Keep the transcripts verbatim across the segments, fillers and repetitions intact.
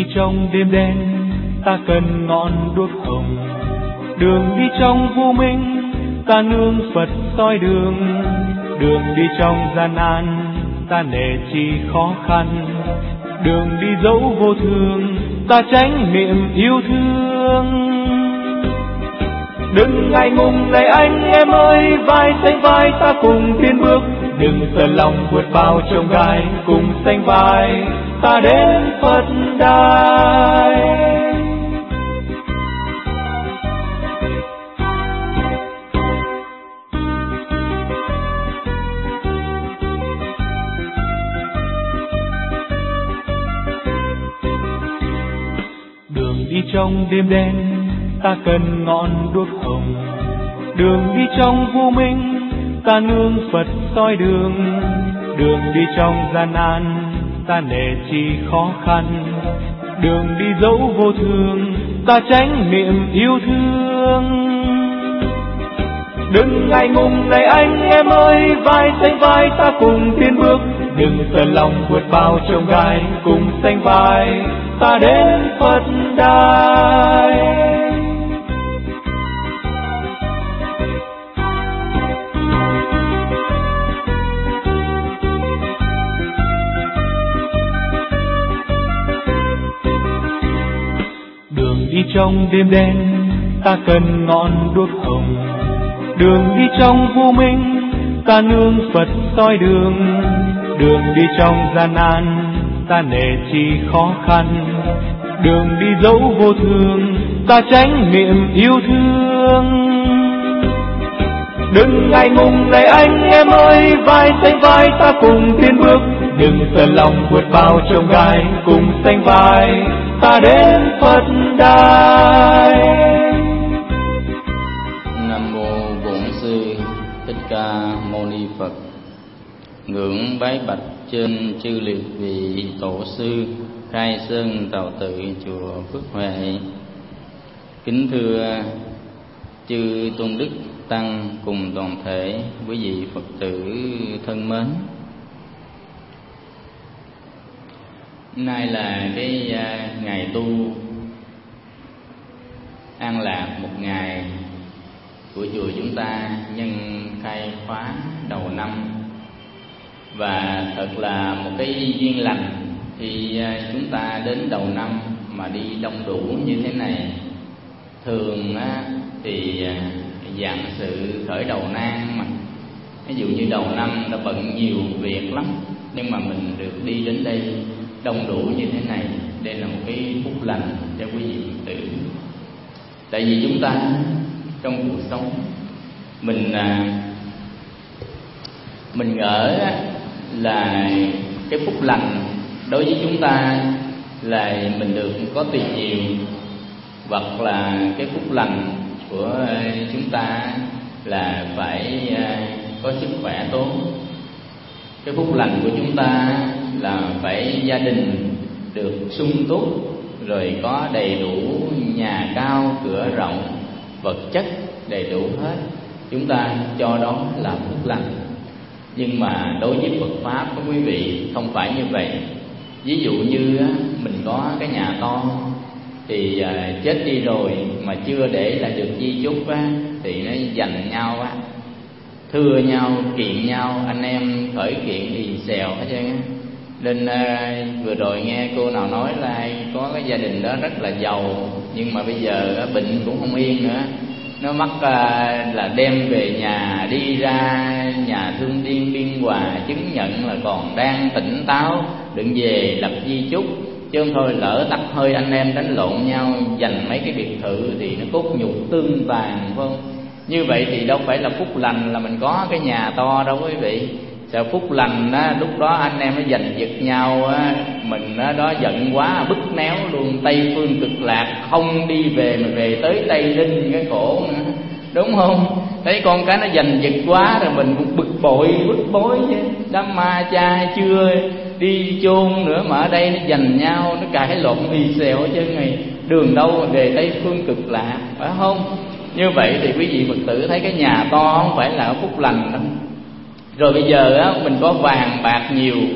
trong đêm đen, ta cần ngọn đuốc hồng. Đường đi trong vô minh, ta nương Phật soi đường. Đường đi trong gian nan, ta nể chi khó khăn. Đường đi dẫu vô thường, ta tránh niệm yêu thương. Đừng ngại ngùng này anh em ơi, vai sánh vai ta cùng tiến bước. Đừng sợ lòng vượt bao chông gai, cùng sánh vai ta đến Phật đài. Đường đi trong đêm đen, ta cần ngọn đuốc hồng. Đường đi trong vô minh, ta nương Phật soi đường. Đường đi trong gian nan, ta nể chi khó khăn. Đường đi dẫu vô thường, ta tránh niệm yêu thương. Đừng ngại ngùng này anh em ơi, vai sánh vai ta cùng tiến bước. Đừng sợ lòng vượt bao chông gai, cùng sánh vai ta đến Phật đài. Đi trong đêm đen, ta cần ngọn đuốc hồng. Đường đi trong vô minh, ta nương Phật soi đường. Đường đi trong gian nan, ta nể chi khó khăn. Đường đi dẫu vô thường, ta tránh niệm yêu thương. Đừng ngại ngùng này anh em ơi, vai sánh vai ta cùng tiến bước. Đừng sợ lòng vượt bao chông gai, cùng sánh vai ta đến Phật đài. Nam mô Bổn Sư Thích Ca Mâu Ni Phật. Ngưỡng bái bạch trên chư liệt vị tổ sư khai sơn tạo tự chùa Phước Huệ. Kính thưa chư tôn đức tăng cùng toàn thể quý vị Phật tử thân mến. Nay là cái ngày tu an lạc, một ngày của chùa chúng ta nhân khai khóa đầu năm, và thật là một cái duyên lành khi chúng ta đến đầu năm mà đi đông đủ như thế này. Thường thì dạng sự khởi đầu nan mà, ví dụ như đầu năm đã bận nhiều việc lắm, nhưng mà mình được đi đến đây đông đủ như thế này, đây là một cái phúc lành cho quý vị Phật tử. Tại vì chúng ta trong cuộc sống mình mình ngỡ là cái phúc lành đối với chúng ta là mình được có tiền nhiều, hoặc là cái phúc lành của chúng ta là phải có sức khỏe tốt. Cái phúc lành của chúng ta là phải gia đình được sung túc, rồi có đầy đủ nhà cao cửa rộng, vật chất đầy đủ hết, chúng ta cho đó là phúc lành. Nhưng mà đối với Phật Pháp của quý vị không phải như vậy. Ví dụ như mình có cái nhà to thì chết đi rồi mà chưa để lại được di chúc thì nó giành nhau á, thưa nhau, kiện nhau, anh em khởi kiện thì xèo hết trơn á. Nên uh, vừa rồi nghe cô nào nói là có cái gia đình đó rất là giàu, nhưng mà bây giờ uh, bệnh cũng không yên nữa, nó mắc uh, là đem về nhà, đi ra nhà thương điên biên hòa chứng nhận là còn đang tỉnh táo, đừng về lập di chúc, chứ không thôi lỡ tắt hơi anh em đánh lộn nhau giành mấy cái biệt thự thì nó cốt nhục tương tàn, phải không? Như vậy thì đâu phải là phúc lành là mình có cái nhà to đâu quý vị. Sao phúc lành á, lúc đó anh em nó giành giật nhau á, mình á, đó giận quá bứt néo luôn, Tây phương cực lạc không đi về mà về tới Tây Linh, cái khổ nữa, đúng không? Thấy con cái nó giành giật quá rồi mình cũng bực bội bức bối chứ. Đám ma cha chưa đi chôn nữa mà ở đây nó giành nhau, nó cãi lộn y xèo chứ ngày đường đâu mà về Tây phương cực lạc, phải không? Như vậy thì quý vị Phật tử thấy cái nhà to không phải là phúc lành đâu. Rồi bây giờ á, mình có vàng bạc nhiều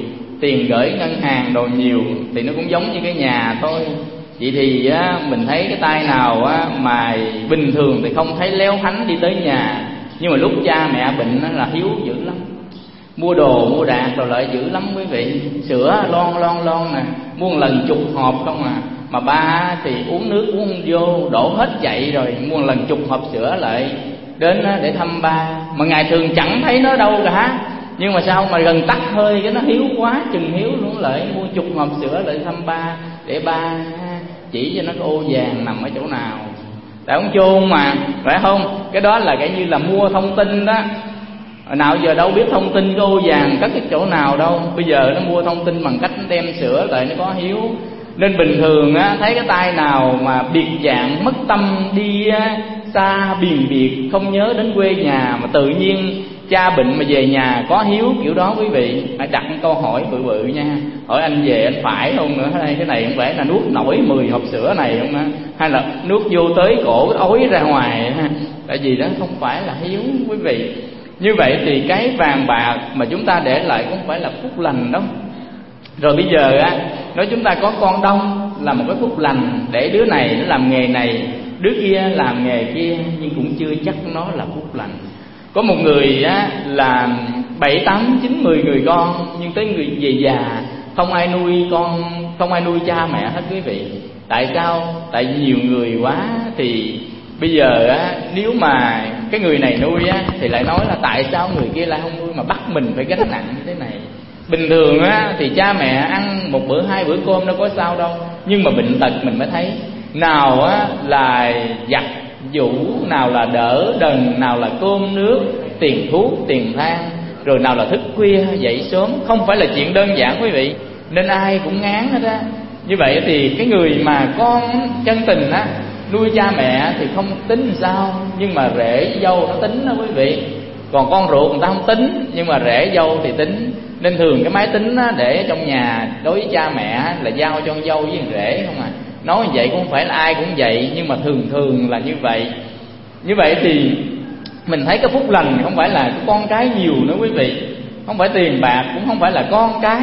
tiền gửi ngân hàng đồ nhiều thì nó cũng giống như cái nhà thôi. Vậy thì á, mình thấy cái tay nào á, mà bình thường thì không thấy léo hánh đi tới nhà, nhưng mà lúc cha mẹ bệnh á, là hiếu dữ lắm. Mua đồ mua đạc rồi lại dữ lắm quý vị. Sữa lon lon lon nè, mua một lần chục hộp không à. Mà ba thì uống nước uống vô đổ hết chạy rồi, mua một lần chục hộp sữa lại đến để thăm ba. Mà ngày thường chẳng thấy nó đâu cả, nhưng mà sao mà gần tắt hơi cái nó hiếu quá chừng hiếu luôn, lại mua chục hộp sữa lại thăm ba, để ba chỉ cho nó cái ô vàng nằm ở chỗ nào. Tại ông chôn mà, phải không? Cái đó là cái như là mua thông tin đó. Hồi nào giờ đâu biết thông tin cái ô vàng cất cái chỗ nào đâu. Bây giờ nó mua thông tin bằng cách đem sữa lại, nó có hiếu. Nên bình thường á, thấy cái tay nào mà biệt dạng, mất tâm, đi xa biền biệt, không nhớ đến quê nhà, mà tự nhiên cha bệnh mà về nhà có hiếu kiểu đó quý vị, hãy đặt câu hỏi bự bự nha. Hỏi anh về anh phải không nữa, hay cái này không phải là nuốt nổi mười hộp sữa này không á, hay là nuốt vô tới cổ ói ra ngoài ha. Tại vì đó không phải là hiếu quý vị. Như vậy thì cái vàng bạc mà chúng ta để lại cũng phải là phúc lành đó. Rồi bây giờ á, nói chúng ta có con đông là một cái phúc lành, để đứa này nó làm nghề này, đứa kia làm nghề kia, nhưng cũng chưa chắc nó là phúc lành. Có một người á là bảy tám chín mười người con, nhưng tới người về già không ai nuôi con, không ai nuôi cha mẹ hết quý vị. Tại sao? Tại nhiều người quá. Thì bây giờ á, nếu mà cái người này nuôi á, thì lại nói là tại sao người kia lại không nuôi mà bắt mình phải gánh nặng như thế này. Bình thường á thì cha mẹ ăn một bữa hai bữa cơm đâu có sao đâu, nhưng mà bệnh tật mình mới thấy. Nào á là giặt giũ, nào là đỡ đần, nào là cơm nước, tiền thuốc, tiền than, rồi nào là thức khuya dậy sớm, không phải là chuyện đơn giản quý vị. Nên ai cũng ngán hết á. Như vậy thì cái người mà con chân tình á, nuôi cha mẹ thì không tính sao, nhưng mà rể dâu nó tính đó quý vị. Còn con ruột người ta không tính, nhưng mà rể dâu thì tính. Nên thường cái máy tính á, để trong nhà đối với cha mẹ là giao cho con dâu với con rể không à. Nói như vậy cũng không phải là ai cũng vậy, nhưng mà thường thường là như vậy. Như vậy thì mình thấy cái phúc lành không phải là con cái nhiều nữa quý vị, không phải tiền bạc, cũng không phải là con cái,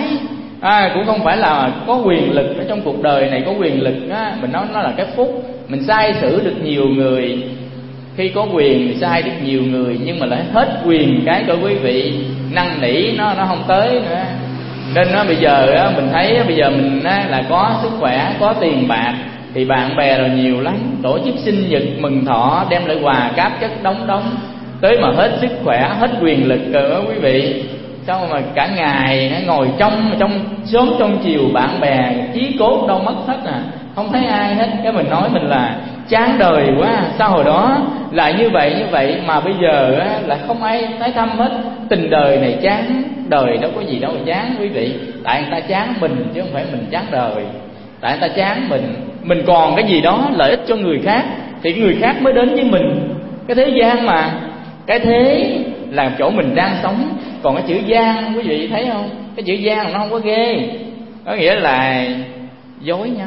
à, cũng không phải là có quyền lực ở trong cuộc đời này. Có quyền lực á, mình nói nó là cái phúc. Mình sai xử được nhiều người, khi có quyền thì sai được nhiều người, nhưng mà lại hết quyền cái coi quý vị, năn nỉ nó nó không tới nữa. Nên nó bây giờ á, mình thấy bây giờ mình á, là có sức khỏe, có tiền bạc thì bạn bè rồi nhiều lắm, tổ chức sinh nhật mừng thọ, đem lại quà cáp chất đống đống, tới mà hết sức khỏe, hết quyền lực rồi đó quý vị. Sao mà cả ngày ngồi trong trong sớm trong chiều, bạn bè chí cốt đâu mất hết à, không thấy ai hết. Cái mình nói mình là chán đời quá. Sao hồi đó lại như vậy như vậy mà bây giờ á, là không ai tới thăm hết. Tình đời này chán, đời đâu có gì đâu mà chán quý vị. Tại người ta chán mình chứ không phải mình chán đời. Tại người ta chán mình, mình còn cái gì đó lợi ích cho người khác thì người khác mới đến với mình. Cái thế gian mà, cái thế là chỗ mình đang sống. Còn cái chữ gian quý vị thấy không, cái chữ gian nó không có ghê, có nghĩa là dối nhau.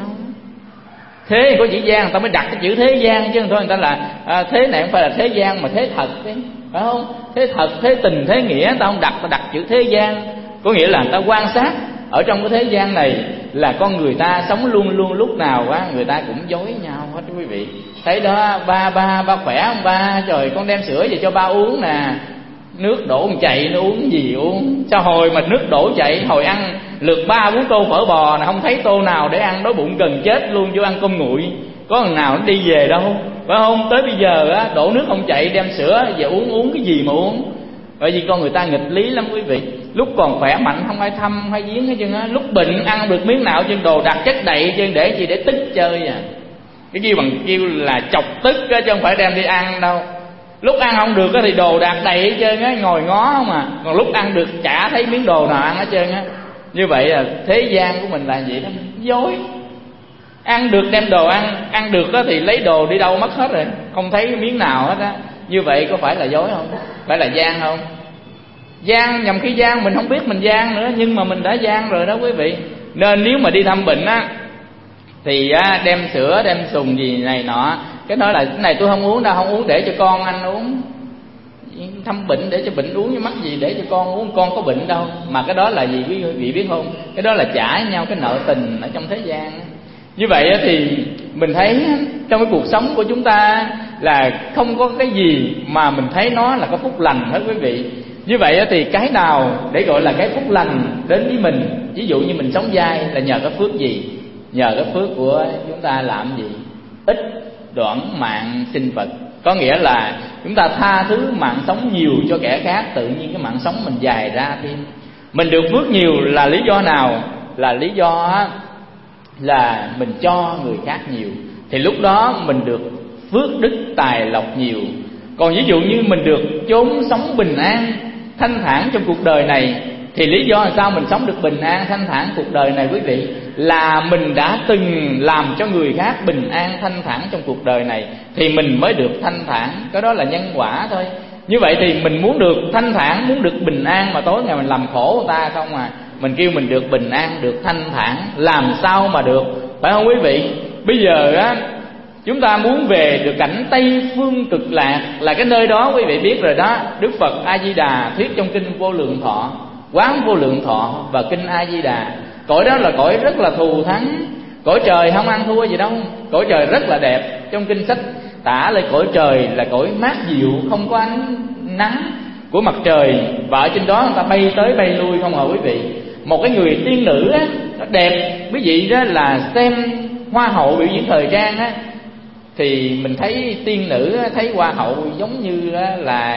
Thế có chữ gian người ta mới đặt cái chữ thế gian, chứ thôi người ta là à, thế này không phải là thế gian mà thế thật đấy, phải không? Thế thật, thế tình, thế nghĩa, người ta không đặt, ta đặt chữ thế gian. Có nghĩa là người ta quan sát ở trong cái thế gian này là con người ta sống luôn luôn, lúc nào á người ta cũng dối nhau hết quý vị. Thấy đó, ba ba ba khỏe không ba? Trời, con đem sữa về cho ba uống nè. Nước đổ một chạy nó uống gì uống. Sao hồi mà nước đổ chạy, hồi ăn lượt ba bốn tô phở bò nè, không thấy tô nào để ăn, đói bụng gần chết luôn, vô ăn cơm nguội. Có thằng nào nó đi về đâu, phải không? Tới bây giờ á, đổ nước không chạy, đem sữa về uống, uống cái gì mà uống. Bởi vì con người ta nghịch lý lắm quý vị. Lúc còn khỏe mạnh không ai thăm hay giếng hết trơn á, lúc bệnh ăn được miếng nào trên đồ đặt chất đầy trên, để gì để tức chơi à. Cái kêu bằng kêu là chọc tức á, chứ không phải đem đi ăn đâu. Lúc ăn không được thì đồ đạc đầy hết trơn á, ngồi ngó không à. Còn lúc ăn được chả thấy miếng đồ nào ăn hết trơn á. Như vậy là thế gian của mình là vậy đó, dối. Ăn được đem đồ ăn, ăn được đó thì lấy đồ đi đâu mất hết rồi, không thấy miếng nào hết á. Như vậy có phải là dối không? Phải là gian không? Gian, nhầm khi gian mình không biết mình gian nữa, nhưng mà mình đã gian rồi đó quý vị. Nên nếu mà đi thăm bệnh á thì á, đem sữa, đem sùng gì này nọ. Cái nói là cái này tôi không uống đâu, không uống để cho con anh uống. thăm bệnh để cho bệnh uống, chứ mắc gì để cho con uống, con có bệnh đâu. Mà cái đó là gì quý vị biết không? Cái đó là trả nhau cái nợ tình ở trong thế gian. Như vậy thì mình thấy trong cái cuộc sống của chúng ta là không có cái gì mà mình thấy nó là có phúc lành hết quý vị. Như vậy thì cái nào để gọi là cái phúc lành đến với mình? Ví dụ như mình sống dai là nhờ cái phước gì? Nhờ cái phước của chúng ta làm gì? Ít đoạn mạng sinh vật. Có nghĩa là chúng ta tha thứ mạng sống nhiều cho kẻ khác, tự nhiên cái mạng sống mình dài ra thêm. Mình được phước nhiều là lý do nào? Là lý do là mình cho người khác nhiều, thì lúc đó mình được phước đức tài lộc nhiều. Còn ví dụ như mình được chốn sống bình an thanh thản trong cuộc đời này, thì lý do là sao mình sống được bình an thanh thản cuộc đời này quý vị? Là mình đã từng làm cho người khác bình an thanh thản trong cuộc đời này, thì mình mới được thanh thản. Cái đó là nhân quả thôi. Như vậy thì mình muốn được thanh thản, muốn được bình an, mà tối ngày mình làm khổ người ta không à. Mình kêu mình được bình an, được thanh thản, làm sao mà được, phải không quý vị? Bây giờ á, chúng ta muốn về được cảnh Tây Phương Cực Lạc, là cái nơi đó quý vị biết rồi đó. Đức Phật A Di Đà thuyết trong kinh Vô Lượng Thọ, Quán Vô Lượng Thọ và kinh A Di Đà. Cõi đó là cõi rất là thù thắng, cõi trời không ăn thua gì đâu. Cõi trời rất là đẹp. Trong kinh sách tả lại cõi trời là cõi mát dịu, không có ánh nắng của mặt trời, và ở trên đó người ta bay tới bay lui không hả quý vị? Một cái người tiên nữ á, nó đẹp. Quý vị đó là xem hoa hậu biểu diễn thời trang á, thì mình thấy tiên nữ á, thấy hoa hậu giống như là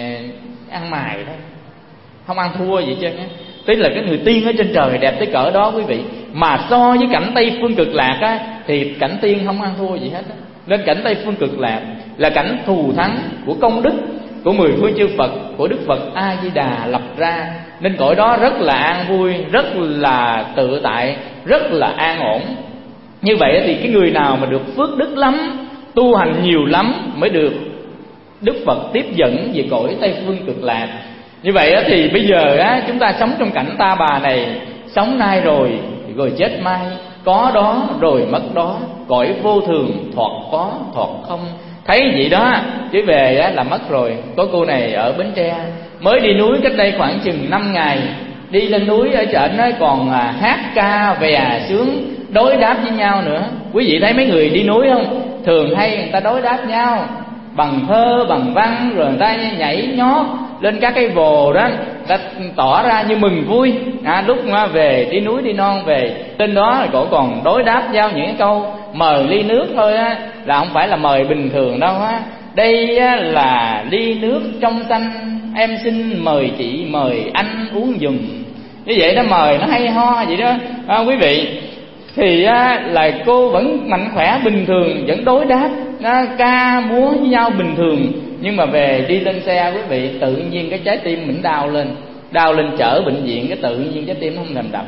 ăn mài thôi, không ăn thua gì chứ. Tức là cái người tiên ở trên trời đẹp tới cỡ đó quý vị. Mà so với cảnh Tây Phương Cực Lạc á, thì cảnh tiên không ăn thua gì hết á. Nên cảnh Tây Phương Cực Lạc là cảnh thù thắng của công đức của mười phương chư Phật, của Đức Phật A Di Đà lập ra. Nên cõi đó rất là an vui, rất là tự tại, rất là an ổn. Như vậy thì cái người nào mà được phước đức lắm, tu hành nhiều lắm, mới được Đức Phật tiếp dẫn về cõi Tây Phương Cực Lạc. Như vậy thì bây giờ á, chúng ta sống trong cảnh ta bà này, sống nay rồi rồi chết mai, có đó rồi mất đó, cõi vô thường, thoạt có thoạt không. Thấy vậy đó chứ về á, là mất rồi. Có cô này ở Bến Tre mới đi núi cách đây khoảng chừng năm ngày. Đi lên núi ở trển á, còn à, hát ca vè sướng đối đáp với nhau nữa. Quý vị thấy mấy người đi núi không? Thường hay người ta đối đáp nhau bằng thơ, bằng văn, rồi người ta nhảy nhót lên các cái vồ đó, người ta tỏ ra như mừng vui. À, lúc mà về đi núi đi non về lên đó cổ còn đối đáp nhau những cái câu mời ly nước thôi á, là không phải là mời bình thường đâu á. Đây á, là ly nước trong xanh, em xin mời chị mời anh uống giùm. Như vậy đó, mời nó hay ho vậy đó à, quý vị. Thì á, là cô vẫn mạnh khỏe bình thường, vẫn đối đáp nó ca múa với nhau bình thường. Nhưng mà về đi lên xe quý vị, tự nhiên cái trái tim mình đau lên, đau lên chở bệnh viện, cái tự nhiên trái tim không làm đập.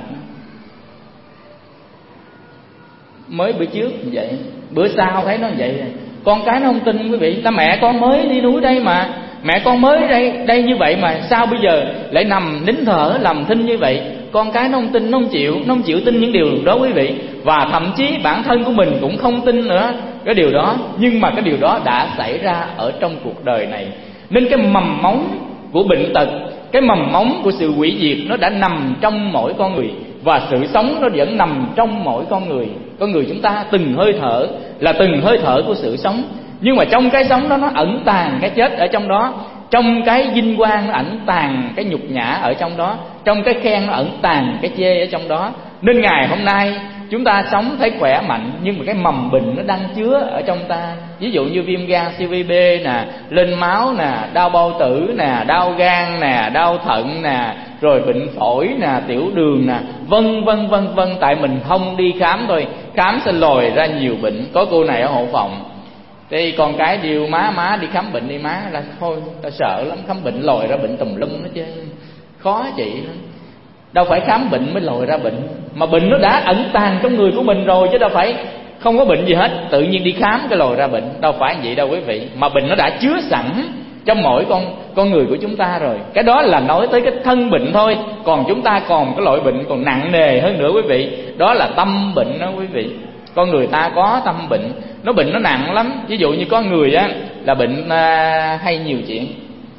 Mới bữa trước như vậy, bữa sau thấy nó vậy. Con cái nó không tin quý vị. Ta mẹ con mới đi núi đây mà, mẹ con mới đây đây như vậy mà sao bây giờ lại nằm nín thở làm thinh như vậy? Con cái nó không tin, nó không chịu, nó không chịu tin những điều đó quý vị. Và thậm chí bản thân của mình cũng không tin nữa cái điều đó. Nhưng mà cái điều đó đã xảy ra ở trong cuộc đời này. Nên cái mầm móng của bệnh tật, cái mầm móng của sự hủy diệt nó đã nằm trong mỗi con người. Và sự sống nó vẫn nằm trong mỗi con người. Con người chúng ta từng hơi thở là từng hơi thở của sự sống. Nhưng mà trong cái sống đó nó ẩn tàng cái chết ở trong đó. Trong cái vinh quang nó ẩn tàng cái nhục nhã ở trong đó. Trong cái khen nó ẩn tàng cái chê ở trong đó. Nên ngày hôm nay chúng ta sống thấy khỏe mạnh, nhưng mà cái mầm bệnh nó đang chứa ở trong ta. Ví dụ như viêm gan xê vê bê nè, lên máu nè, đau bao tử nè, đau gan nè, đau thận nè, rồi bệnh phổi nè, tiểu đường nè, vân vân vân vân. Tại mình không đi khám thôi, khám sẽ lòi ra nhiều bệnh. Có cô này ở Hộ Phòng, thì con cái điều má má đi khám bệnh đi má, là thôi ta sợ lắm, khám bệnh lòi ra bệnh tùm lum hết chứ, khó trị lắm. Đâu phải khám bệnh mới lòi ra bệnh, mà bệnh nó đã ẩn tàng trong người của mình rồi, chứ đâu phải không có bệnh gì hết tự nhiên đi khám cái lòi ra bệnh. Đâu phải vậy đâu quý vị, mà bệnh nó đã chứa sẵn trong mỗi con con người của chúng ta rồi. Cái đó là nói tới cái thân bệnh thôi. Còn chúng ta còn cái loại bệnh còn nặng nề hơn nữa quý vị, đó là tâm bệnh đó quý vị. Con người ta có tâm bệnh, nó bệnh nó nặng lắm. Ví dụ như có người á là bệnh à, hay nhiều chuyện,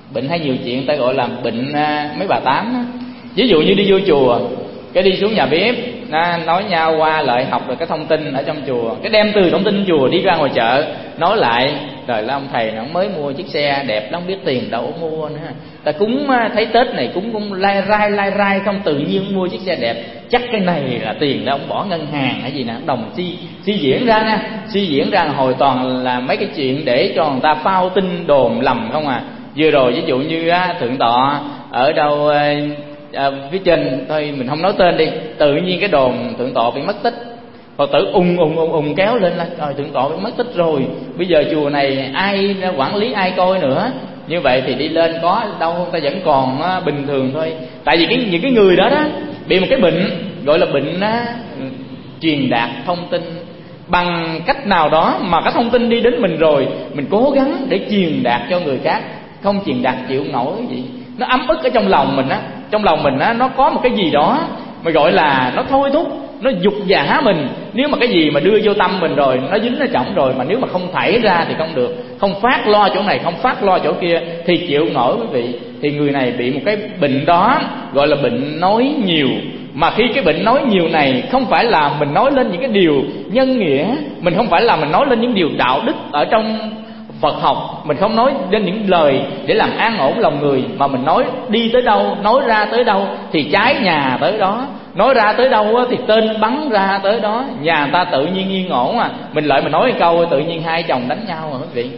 Bệnh hay nhiều chuyện ta gọi là bệnh mấy bà tám đó. Ví dụ như đi vô chùa, cái đi xuống nhà bếp nói nhau qua lại học được cái thông tin ở trong chùa, cái đem từ thông tin chùa đi ra ngoài chợ nói lại, trời ơi ông thầy nó mới mua chiếc xe đẹp lắm, biết tiền đâu mua nữa. Ta cúng thấy Tết này cúng cũng lai rai lai rai không, tự nhiên mua chiếc xe đẹp, chắc cái này là tiền đó ông bỏ ngân hàng hay gì nè, đồng suy suy diễn ra nha, suy diễn ra hồi toàn là mấy cái chuyện để cho người ta phao tin đồn lầm không à. Vừa rồi ví dụ như á, thượng tọa ở đâu à, phía trên thôi mình không nói tên đi, tự nhiên cái đồn thượng tọa bị mất tích, Phật tử ùng ùng ùng ùng kéo lên là rồi thượng tọa bị mất tích rồi, bây giờ chùa này ai quản lý ai coi nữa. Như vậy thì đi lên có đâu ta vẫn còn á, bình thường thôi. Tại vì cái những cái người đó đó bị một cái bệnh gọi là bệnh á, truyền đạt thông tin bằng cách nào đó mà cái thông tin đi đến mình rồi mình cố gắng để truyền đạt cho người khác, không truyền đạt chịu nổi gì, nó ấm ức ở trong lòng mình á, trong lòng mình á nó có một cái gì đó mà gọi là nó thôi thúc, nó dục giả mình. Nếu mà cái gì mà đưa vô tâm mình rồi nó dính nó trọng rồi, mà nếu mà không thảy ra thì không được, không phát lo chỗ này không phát lo chỗ kia thì chịu nổi quý vị. Thì người này bị một cái bệnh đó gọi là bệnh nói nhiều. Mà khi cái bệnh nói nhiều này không phải là mình nói lên những cái điều nhân nghĩa, mình không phải là mình nói lên những điều đạo đức ở trong Phật học, mình không nói đến những lời để làm an ổn lòng người, mà mình nói đi tới đâu, nói ra tới đâu thì trái nhà tới đó, nói ra tới đâu thì tên bắn ra tới đó, nhà người ta tự nhiên yên ổn à. Mình lại mình nói một câu tự nhiên hai chồng đánh nhau rồi quý vị.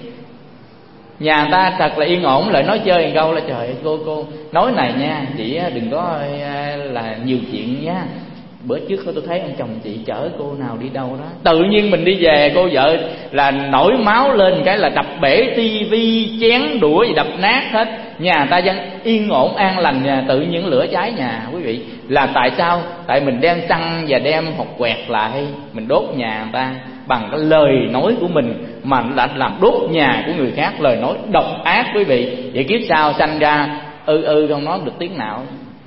Nhà người ta thật là yên ổn, lại nói chơi một câu là trời ơi cô cô nói này nha, chị đừng có là nhiều chuyện nha, bữa trước tôi thấy ông chồng chị chở cô nào đi đâu đó, tự nhiên mình đi về cô vợ là nổi máu lên cái là đập bể tivi chén đũa gì đập nát hết. Nhà người ta vẫn yên ổn an lành, nhà tự nhiên lửa cháy nhà quý vị. Là tại sao? Tại mình đem xăng và đem hột quẹt lại, mình đốt nhà người ta bằng cái lời nói của mình mà đã làm đốt nhà của người khác, lời nói độc ác quý vị. Vậy kiếp sau sanh ra ư ư không nói được tiếng nào.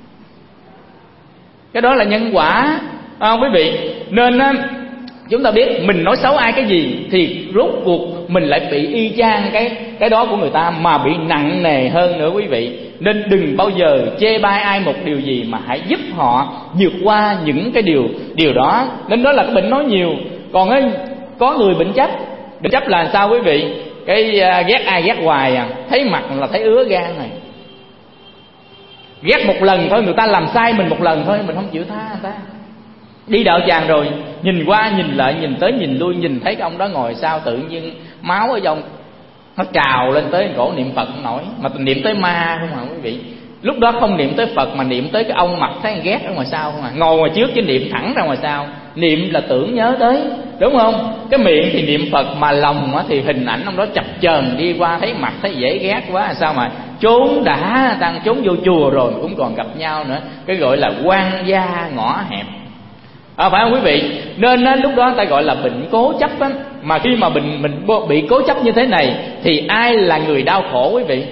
Cái đó là nhân quả à, quý vị. Nên á, chúng ta biết mình nói xấu ai cái gì thì rốt cuộc mình lại bị y chang cái cái đó của người ta, mà bị nặng nề hơn nữa quý vị. Nên đừng bao giờ chê bai ai một điều gì, mà hãy giúp họ vượt qua những cái điều điều đó. Nên đó là cái bệnh nói nhiều. Còn ấy, có người bệnh chấp. Bệnh chấp là sao quý vị? Cái uh, ghét ai ghét hoài à, thấy mặt là thấy ứa gan này. Ghét một lần thôi, người ta làm sai mình một lần thôi mình không chịu tha người ta. Đi đạo tràng rồi nhìn qua nhìn lại, nhìn tới nhìn lui, nhìn thấy cái ông đó ngồi sao tự nhiên máu ở trong nó trào lên tới cổ, niệm Phật không nổi, mà niệm tới ma không à quý vị. Lúc đó không niệm tới Phật mà niệm tới cái ông mặt thấy ghét ở ngoài sau không à. Ngồi ngoài trước chứ niệm thẳng ra ngoài sau. Niệm là tưởng nhớ tới, đúng không? Cái miệng thì niệm Phật mà lòng thì hình ảnh ông đó chập chờn đi qua, thấy mặt thấy dễ ghét quá, sao mà trốn đã đang trốn vô chùa rồi cũng còn gặp nhau nữa. Cái gọi là quan gia ngõ hẹp à, phải không quý vị? Nên á, lúc đó người ta gọi là bệnh cố chấp á. Mà khi mà mình mình bị cố chấp như thế này thì ai là người đau khổ quý vị?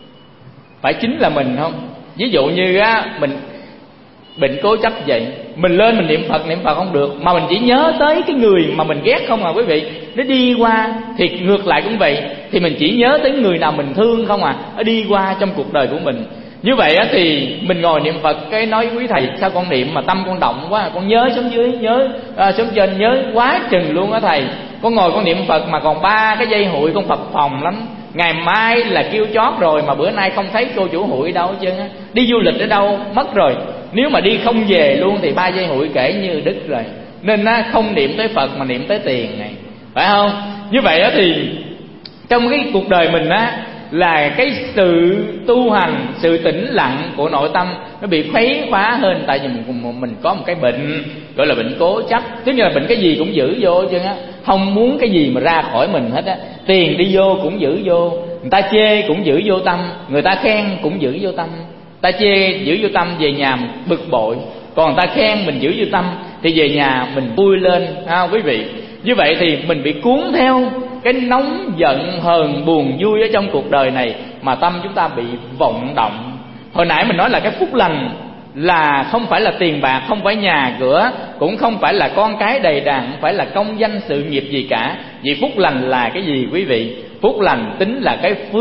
Phải chính là mình không? Ví dụ như á, mình bệnh cố chấp vậy, mình lên mình niệm Phật niệm Phật không được, mà mình chỉ nhớ tới cái người mà mình ghét không à quý vị. Nó đi qua thì ngược lại cũng vậy, thì mình chỉ nhớ tới người nào mình thương không à, nó đi qua trong cuộc đời của mình. Như vậy á, thì mình ngồi niệm Phật cái nói quý thầy sao con niệm mà tâm con động quá, con nhớ xuống dưới, nhớ à, xuống trên nhớ quá chừng luôn á thầy. Con ngồi con niệm Phật mà còn ba cái dây hụi con phập phồng lắm. Ngày mai là kêu chót rồi mà bữa nay không thấy cô chủ hụi đâu chứ, đi du lịch ở đâu mất rồi. Nếu mà đi không về luôn thì ba dây hụi kể như đứt rồi. Nên á, không niệm tới Phật mà niệm tới tiền này, phải không? Như vậy á, thì trong cái cuộc đời mình á, là cái sự tu hành, sự tĩnh lặng của nội tâm nó bị khuấy khóa hơn. Tại vì mình, mình có một cái bệnh gọi là bệnh cố chấp, tức là bệnh cái gì cũng giữ vô chứ á, không muốn cái gì mà ra khỏi mình hết á. Tiền đi vô cũng giữ vô, người ta chê cũng giữ vô tâm, người ta khen cũng giữ vô tâm. Ta chê giữ vô tâm, về nhà bực bội, còn người ta khen mình giữ vô tâm thì về nhà mình vui lên ha quý vị. Như vậy thì mình bị cuốn theo cái nóng giận hờn buồn vui ở trong cuộc đời này, mà tâm chúng ta bị vọng động. Hồi nãy mình nói là cái phúc lành là không phải là tiền bạc, không phải nhà cửa, cũng không phải là con cái đầy đàn, không phải là công danh sự nghiệp gì cả. Vì phúc lành là cái gì quý vị? Phúc lành tính là cái phước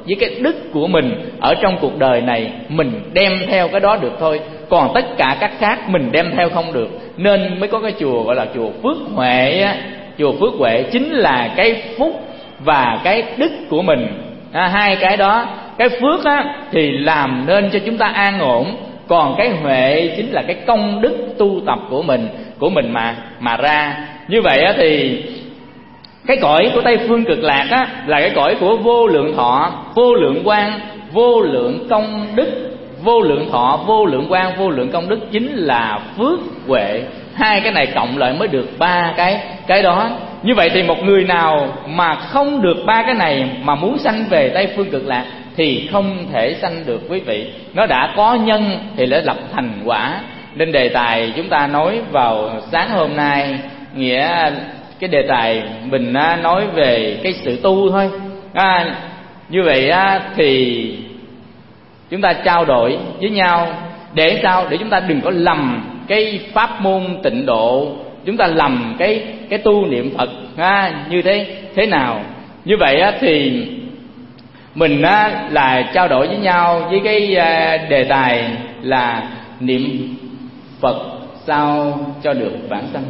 với cái đức của mình ở trong cuộc đời này, mình đem theo cái đó được thôi. Còn tất cả các khác mình đem theo không được. Nên mới có cái chùa gọi là chùa Phước Huệ á. Chùa Phước Huệ chính là cái phúc và cái đức của mình. À, hai cái đó, cái phước á, thì làm nên cho chúng ta an ổn, còn cái huệ chính là cái công đức tu tập của mình của mình mà mà ra. Như vậy á, thì cái cõi của Tây Phương Cực Lạc á, là cái cõi của vô lượng thọ, vô lượng quang, vô lượng công đức. Vô lượng thọ, vô lượng quang, vô lượng công đức chính là phước huệ. Hai cái này cộng lại mới được ba cái cái đó. Như vậy thì một người nào mà không được ba cái này mà muốn sanh về Tây Phương Cực Lạc thì không thể sanh được quý vị. Nó đã có nhân thì đã lập thành quả. Nên đề tài chúng ta nói vào sáng hôm nay, nghĩa cái đề tài mình nói về cái sự tu thôi. À, như vậy thì chúng ta trao đổi với nhau để sao? Để chúng ta đừng có lầm cái pháp môn tịnh độ, chúng ta lầm cái cái tu niệm Phật ha, như thế thế nào. Như vậy á, thì mình á, là trao đổi với nhau với cái đề tài là niệm Phật sao cho được vãng sanh.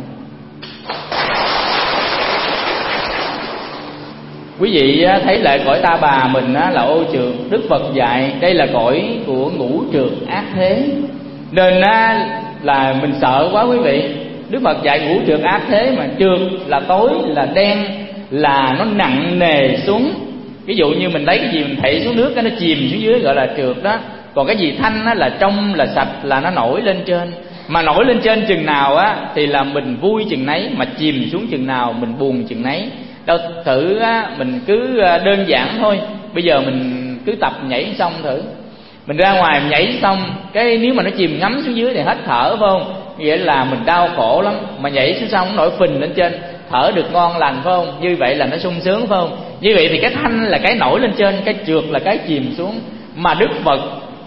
Quý vị thấy lại cõi Ta Bà mình là ô trượt. Đức Phật dạy đây là cõi của ngũ trượt ác thế. Nên là mình sợ quá quý vị. Đức Phật dạy ngũ trượt ác thế, mà trượt là tối, là đen, là nó nặng nề xuống. Ví dụ như mình lấy cái gì mình thảy xuống nước, cái nó chìm xuống dưới gọi là trượt đó. Còn cái gì thanh á, là trong, là sạch, là nó nổi lên trên. Mà nổi lên trên chừng nào á thì là mình vui chừng nấy, mà chìm xuống chừng nào mình buồn chừng nấy. Đâu thử á, mình cứ đơn giản thôi. Bây giờ mình cứ tập nhảy xong thử. Mình ra ngoài mình nhảy xong, cái nếu mà nó chìm ngắm xuống dưới thì hết thở phải không? Vậy là mình đau khổ lắm. Mà nhảy xuống xong nổi phình lên trên, thở được ngon lành phải không? Như vậy là nó sung sướng phải không? Như vậy thì cái thanh là cái nổi lên trên, cái trượt là cái chìm xuống. Mà Đức Phật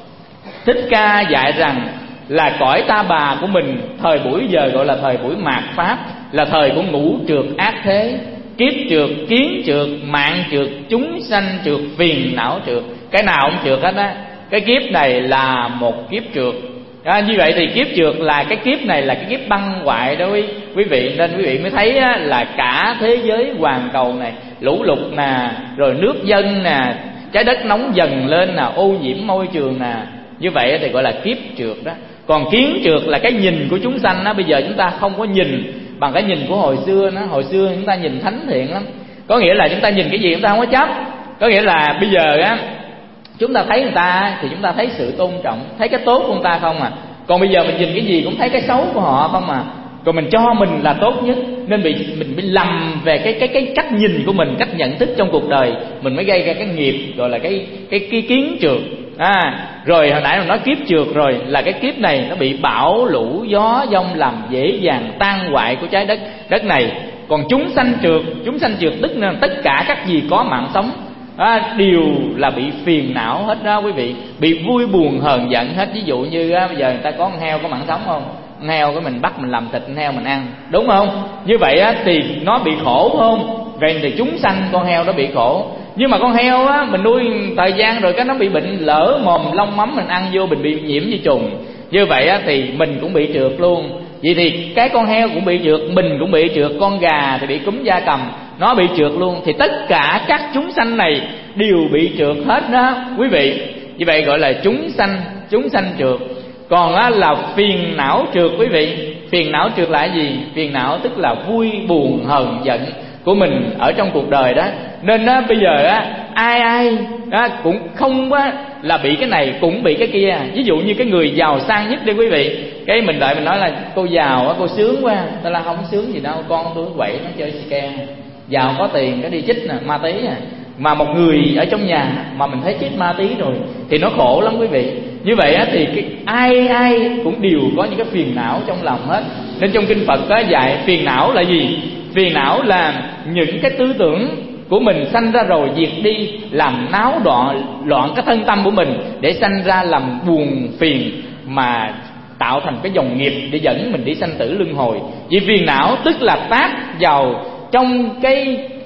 Thích Ca dạy rằng là cõi Ta Bà của mình thời buổi giờ gọi là thời buổi mạt Pháp, là thời của ngũ trượt ác thế. Kiếp trượt, kiến trượt, mạng trượt, chúng sanh trượt, phiền não trượt. Cái nào cũng trượt hết á. Cái kiếp này là một kiếp trượt. À, như vậy thì kiếp trượt là cái kiếp này là cái kiếp băng hoại đó quý, quý vị. Nên quý vị mới thấy á, là cả thế giới hoàn cầu này lũ lụt nè, rồi nước dâng nè, trái đất nóng dần lên nè, ô nhiễm môi trường nè. Như vậy thì gọi là kiếp trượt đó. Còn kiến trượt là cái nhìn của chúng sanh á. Bây giờ chúng ta không có nhìn bằng cái nhìn của hồi xưa nó. Hồi xưa chúng ta nhìn thánh thiện lắm. Có nghĩa là chúng ta nhìn cái gì chúng ta không có chấp. Có nghĩa là bây giờ á, chúng ta thấy người ta thì chúng ta thấy sự tôn trọng, thấy cái tốt của người ta không à. Còn bây giờ mình nhìn cái gì cũng thấy cái xấu của họ không à. Còn mình cho mình là tốt nhất, nên bị mình bị lầm về cái cái cái cách nhìn của mình, cách nhận thức trong cuộc đời. Mình mới gây ra cái nghiệp gọi là cái cái, cái kiến trượt. À, rồi hồi nãy mình nói kiếp trượt rồi, là cái kiếp này nó bị bão lũ gió giông làm dễ dàng tan hoại của trái đất đất này. Còn chúng sanh trượt, chúng sanh trượt tức là tất cả các gì có mạng sống à, đều là bị phiền não hết đó quý vị, bị vui buồn hờn giận hết. Ví dụ như á, bây giờ người ta có con heo có mạng sống không? Con heo cái mình bắt mình làm thịt con heo mình ăn, đúng không? Như vậy á, thì nó bị khổ phải không? Vậy thì chúng sanh con heo nó bị khổ. Nhưng mà con heo á, mình nuôi thời gian rồi cái nó bị bệnh lỡ mồm lông mắm, mình ăn vô mình bị nhiễm vi trùng. Như vậy á, thì mình cũng bị trượt luôn. Vậy thì cái con heo cũng bị trượt, mình cũng bị trượt, con gà thì bị cúm gia cầm, nó bị trượt luôn. Thì tất cả các chúng sanh này đều bị trượt hết đó quý vị. Như vậy gọi là chúng sanh, chúng sanh trượt. Còn á, là phiền não trượt quý vị. Phiền não trượt là cái gì? Phiền não tức là vui buồn hờn giận của mình ở trong cuộc đời đó. Nên á, bây giờ á, ai ai á, cũng không á, là bị cái này cũng bị cái kia. Ví dụ như cái người giàu sang nhất đi quý vị, cái mình đợi mình nói là cô giàu á, cô sướng quá. Tôi là không sướng gì đâu, con tôi quậy nó chơi xì ke. Giàu có tiền cái đi chích nè, ma tí nè. Mà một người ở trong nhà mà mình thấy chích ma tí rồi thì nó khổ lắm quý vị. Như vậy á, thì cái, ai ai cũng đều có những cái phiền não trong lòng hết. Nên trong kinh Phật có dạy phiền não là gì? Phiền não là những cái tư tưởng của mình sanh ra rồi diệt đi, làm náo loạn loạn cái thân tâm của mình, để sanh ra làm buồn phiền, mà tạo thành cái dòng nghiệp để dẫn mình đi sanh tử luân hồi. Vì phiền não tức là tác vào trong cái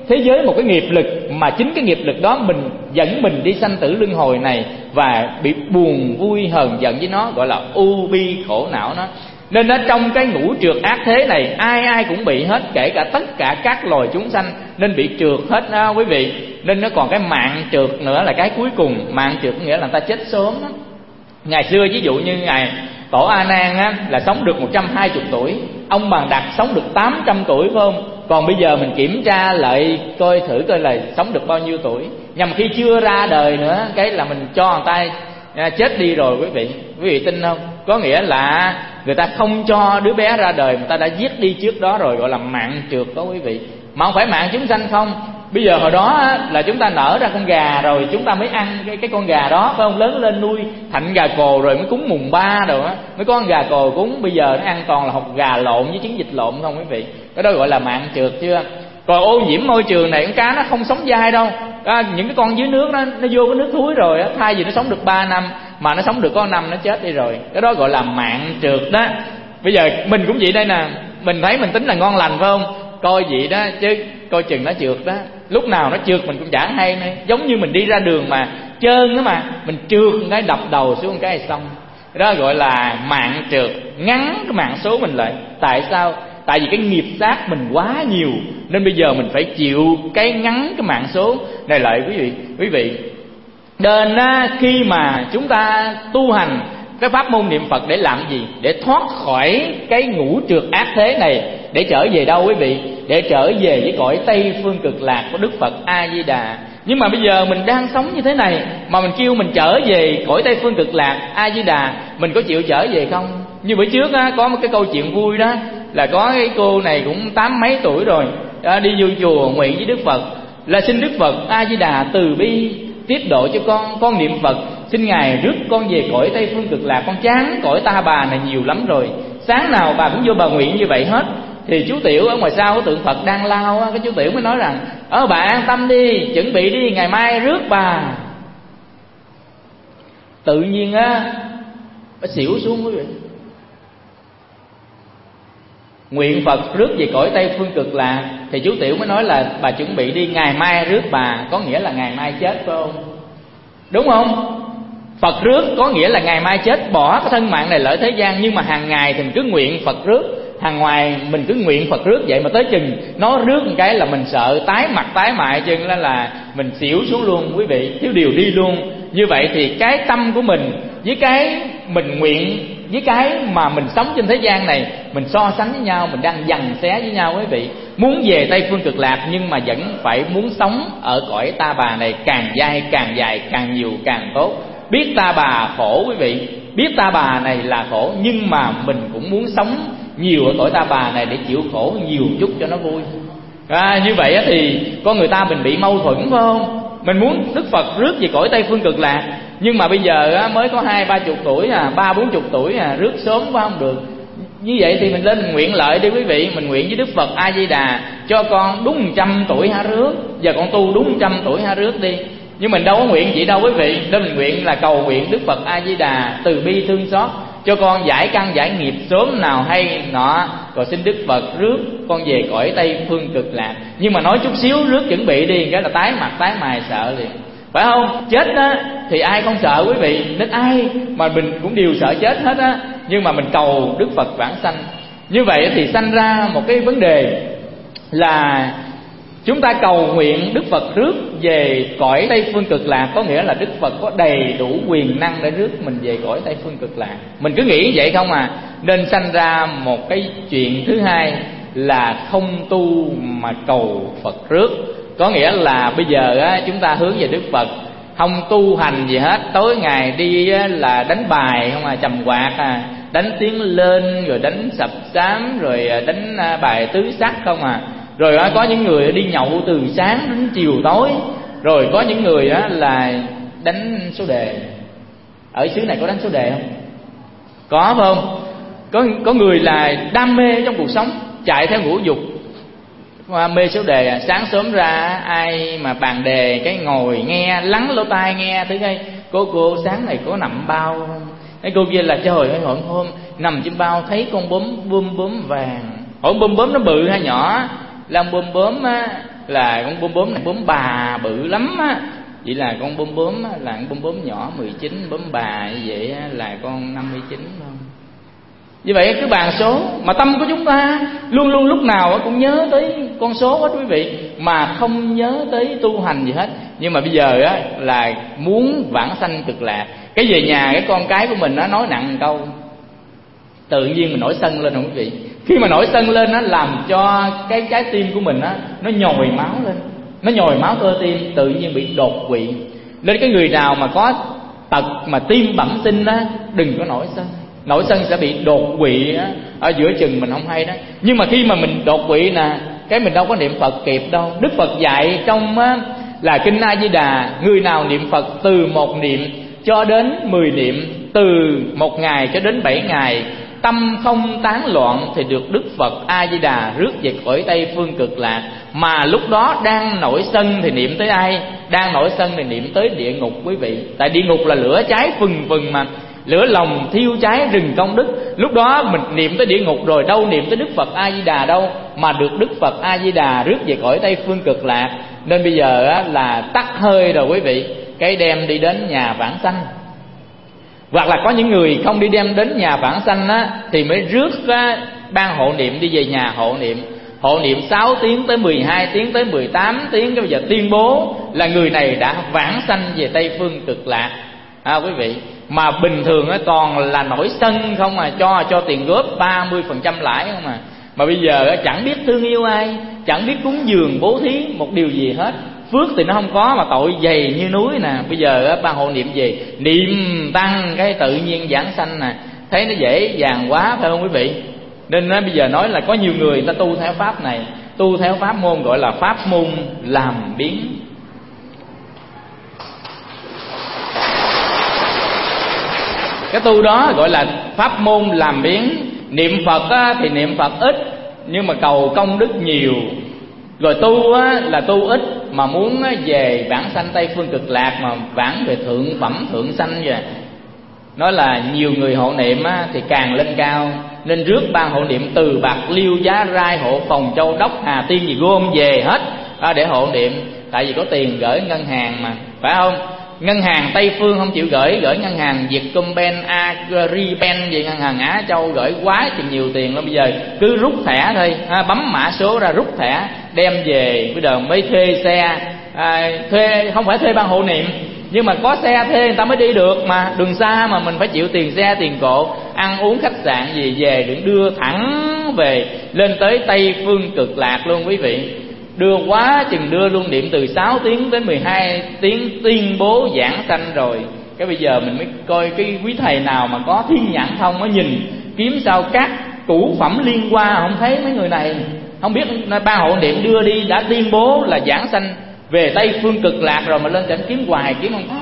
thế giới một cái nghiệp lực, mà chính cái nghiệp lực đó mình dẫn mình đi sanh tử luân hồi này, và bị buồn vui hờn giận với nó, gọi là u bi khổ não nó. Nên ở trong cái ngũ trượt ác thế này, ai ai cũng bị hết, kể cả tất cả các loài chúng sanh nên bị trượt hết đó quý vị. Nên nó còn cái mạng trượt nữa là cái cuối cùng. Mạng trượt nghĩa là người ta chết sớm đó. Ngày xưa ví dụ như ngài Tổ A Nan á, là sống được một trăm hai mươi tuổi, ông Bàn Đạt sống được tám trăm tuổi phải không? Còn bây giờ mình kiểm tra lại coi thử coi là sống được bao nhiêu tuổi. Nhằm khi chưa ra đời nữa, cái là mình cho người ta à, chết đi rồi quý vị. Quý vị tin không? Có nghĩa là người ta không cho đứa bé ra đời, người ta đã giết đi trước đó rồi, gọi là mạng trượt đó quý vị. Mà không phải mạng chúng sanh không. Bây giờ hồi đó là chúng ta nở ra con gà rồi chúng ta mới ăn cái, cái con gà đó phải không? Lớn lên nuôi thành gà cồ rồi mới cúng mùng ba rồi á, mới có con gà cồ cúng. Bây giờ nó ăn toàn là hột gà lộn với trứng vịt lộn không quý vị. Cái đó gọi là mạng trượt chưa? Còn ô nhiễm môi trường này, con cá nó không sống dai đâu. À, những cái con dưới nước nó nó vô cái nước thúi rồi á, thay vì nó sống được ba năm mà nó sống được có năm nó chết đi rồi. Cái đó gọi là mạng trượt đó. Bây giờ mình cũng vậy đây nè, mình thấy mình tính là ngon lành phải không? Coi vậy đó chứ coi chừng nó trượt đó. Lúc nào nó trượt mình cũng chả hay nữa. Giống như mình đi ra đường mà trơn đó mà mình trượt một cái đập đầu xuống một cái xong. Cái đó gọi là mạng trượt, ngắn cái mạng số mình lại. Tại sao? Tại vì cái nghiệp sát mình quá nhiều, nên bây giờ mình phải chịu cái ngắn cái mạng số này lại quý vị. Quý vị nên khi mà chúng ta tu hành cái pháp môn niệm Phật để làm gì? Để thoát khỏi cái ngũ trượt ác thế này. Để trở về đâu quý vị? Để trở về với cõi Tây Phương Cực Lạc của Đức Phật A Di Đà. Nhưng mà bây giờ mình đang sống như thế này mà mình kêu mình trở về cõi Tây Phương Cực Lạc A Di Đà, mình có chịu trở về không? Như bữa trước á, có một cái câu chuyện vui đó, là có cái cô này cũng tám mấy tuổi rồi, đó, đi vô chùa nguyện với Đức Phật là xin Đức Phật A Di Đà từ bi tiếp độ cho con, con niệm Phật xin Ngài rước con về cõi Tây Phương Cực Lạc, con chán cõi ta bà này nhiều lắm rồi. Sáng nào bà cũng vô bà nguyện như vậy hết. Thì chú Tiểu ở ngoài sau cái tượng Phật đang lao á, cái chú Tiểu mới nói rằng: Ờ bà an tâm đi, chuẩn bị đi, ngày mai rước bà. Tự nhiên á, bà xỉu xuống quý vị. Nguyện Phật rước về cõi Tây Phương Cực Lạc. Thì chú Tiểu mới nói là bà chuẩn bị đi, ngày mai rước bà, có nghĩa là ngày mai chết phải không? Đúng không? Phật rước có nghĩa là ngày mai chết, bỏ cái thân mạng này lỡ thế gian. Nhưng mà hàng ngày thì mình cứ nguyện Phật rước, hàng ngoài mình cứ nguyện Phật rước vậy, mà tới chừng nó rước một cái là mình sợ tái mặt tái mại, chừng là là mình xỉu xuống luôn quý vị, thiếu điều đi luôn. Như vậy thì cái tâm của mình với cái mình nguyện với cái mà mình sống trên thế gian này, mình so sánh với nhau, mình đang giằng xé với nhau quý vị. Muốn về Tây Phương Cực Lạc nhưng mà vẫn phải muốn sống ở cõi ta bà này, càng dai càng dài, càng nhiều càng tốt. Biết ta bà khổ quý vị, biết ta bà này là khổ, nhưng mà mình cũng muốn sống nhiều ở cõi ta bà này để chịu khổ nhiều chút cho nó vui. À, như vậy thì con người ta mình bị mâu thuẫn phải không? Mình muốn Đức Phật rước về cõi Tây Phương Cực Lạc, nhưng mà bây giờ mới có hai ba chục tuổi à, ba bốn chục tuổi à, rước sớm quá không được. Như vậy thì mình lên mình nguyện lợi đi quý vị. Mình nguyện với Đức Phật A Di Đà cho con đúng một trăm tuổi hả rước, giờ con tu đúng một trăm tuổi hả rước đi. Nhưng mình đâu có nguyện vậy đâu quý vị. Nên mình nguyện là cầu nguyện Đức Phật A Di Đà từ bi thương xót cho con giải căn giải nghiệp sớm nào hay nọ, rồi xin Đức Phật rước con về cõi Tây Phương Cực Lạc. Nhưng mà nói chút xíu rước chuẩn bị đi, cái là tái mặt tái mày sợ liền, phải không? Chết á thì ai không sợ quý vị, nên ai mà mình cũng đều sợ chết hết á. Nhưng mà mình cầu Đức Phật vãng sanh. Như vậy thì sanh ra một cái vấn đề là chúng ta cầu nguyện Đức Phật rước về cõi Tây Phương Cực Lạc, có nghĩa là Đức Phật có đầy đủ quyền năng để rước mình về cõi Tây Phương Cực Lạc. Mình cứ nghĩ vậy không à. Nên sanh ra một cái chuyện thứ hai là không tu mà cầu Phật rước. Có nghĩa là bây giờ á, chúng ta hướng về Đức Phật, không tu hành gì hết, tối ngày đi á, là đánh bài không à, trầm quạt à, đánh tiếng lên rồi đánh sập sám rồi đánh bài tứ sắc không à. Rồi có những người đi nhậu từ sáng đến chiều tối. Rồi có những người là đánh số đề. Ở xứ này có đánh số đề không? Có phải không? Có, có người là đam mê trong cuộc sống, chạy theo ngũ dục, mê số đề. Sáng sớm ra ai mà bàn đề cái ngồi nghe, lắng lỗ tai nghe thứ cái cô cô sáng này có nằm bao không? Cái cô kia là trời ơi hôm hôm nằm trên bao thấy con bướm bướm bướm vàng. Hỏi bướm bướm nó bự hay nhỏ? Làm bướm bướm á, là con bướm bướm này bướm bà bự lắm á, vậy là con bướm bướm á, là con bướm bướm nhỏ mười chín, bướm bà như vậy á, là con năm mươi chín thôi. Như vậy cứ bàn số, mà tâm của chúng ta luôn luôn lúc nào cũng nhớ tới con số hết quý vị, mà không nhớ tới tu hành gì hết. Nhưng mà bây giờ á là muốn vãng sanh cực lạc, cái về nhà cái con cái của mình nó nói nặng một câu, tự nhiên mình nổi sân lên không quý vị. Khi mà nổi sân lên nó làm cho cái trái tim của mình á nó nhồi máu lên, nó nhồi máu cơ tim, tự nhiên bị đột quỵ. Nên cái người nào mà có tật mà tim bẩm sinh á, đừng có nổi sân. Nổi sân sẽ bị đột quỵ á, ở giữa chừng mình không hay đó. Nhưng mà khi mà mình đột quỵ nè, cái mình đâu có niệm Phật kịp đâu. Đức Phật dạy trong á, là Kinh A Di Đà, người nào niệm Phật từ một niệm cho đến mười niệm, từ một ngày cho đến bảy ngày, tâm không tán loạn, thì được Đức Phật A Di Đà rước về cõi Tây Phương Cực Lạc. Mà lúc đó đang nổi sân thì niệm tới ai? Đang nổi sân thì niệm tới địa ngục quý vị. Tại địa ngục là lửa cháy phừng phừng mà, lửa lòng thiêu cháy rừng công đức. Lúc đó mình niệm tới địa ngục rồi, đâu niệm tới Đức Phật A Di Đà đâu, mà được Đức Phật A Di Đà rước về cõi Tây Phương Cực Lạc. Nên bây giờ á, là tắt hơi rồi quý vị, cái đem đi đến nhà vãng sanh. Hoặc là có những người không đi đem đến nhà vãng sanh á, thì mới rước á, ban hộ niệm đi về nhà hộ niệm. Hộ niệm sáu tiếng tới mười hai tiếng tới mười tám tiếng, cái bây giờ tuyên bố là người này đã vãng sanh về Tây Phương Cực Lạc. À, quý vị, mà bình thường á, toàn là nổi sân không à, cho cho tiền góp ba mươi phần trăm lãi không à. Mà bây giờ á, chẳng biết thương yêu ai, chẳng biết cúng dường bố thí một điều gì hết. Phước thì nó không có, mà tội dày như núi nè. Bây giờ á, ban hộ niệm gì niệm tăng cái tự nhiên giảng sanh nè, thấy nó dễ dàng quá phải không quý vị? Nên á, bây giờ nói là có nhiều người, người ta tu theo pháp này, tu theo pháp môn gọi là pháp môn làm biến. Cái tu đó gọi là pháp môn làm biến. Niệm Phật á, thì niệm Phật ít nhưng mà cầu công đức nhiều. Rồi tu á, là tu ít mà muốn á, về vãng sanh Tây Phương Cực Lạc, mà vãng về thượng phẩm thượng sanh vậy. Nói là nhiều người hộ niệm á, thì càng lên cao. Nên rước ban hộ niệm từ Bạc Liêu, Giá Rai, Hộ Phòng, Châu Đốc, Hà Tiên gì gom về hết à, để hộ niệm. Tại vì có tiền gửi ngân hàng mà, phải không? Ngân hàng Tây Phương không chịu gửi, gửi ngân hàng Vietcombank, Agribank gì, ngân hàng Á Châu gửi quá chừng nhiều tiền lắm. Bây giờ cứ rút thẻ thôi, à, bấm mã số ra rút thẻ đem về. Bây giờ mới thuê xe, à, thuê không phải thuê ban hộ niệm, nhưng mà có xe thuê người ta mới đi được mà. Đường xa mà mình phải chịu tiền xe, tiền cộ, ăn uống khách sạn gì, về đừng đưa thẳng về lên tới Tây Phương Cực Lạc luôn quý vị. Đưa quá chừng đưa luôn, niệm từ sáu tiếng đến mười hai tiếng tuyên bố giảng sanh rồi. Cái bây giờ mình mới coi cái quý thầy nào mà có thiên nhãn thông mới nhìn kiếm sao các củ phẩm liên qua không thấy mấy người này. Không biết ban hộ niệm đưa đi đã tuyên bố là giảng sanh về Tây Phương Cực Lạc rồi mà lên cảnh kiếm hoài kiếm không có.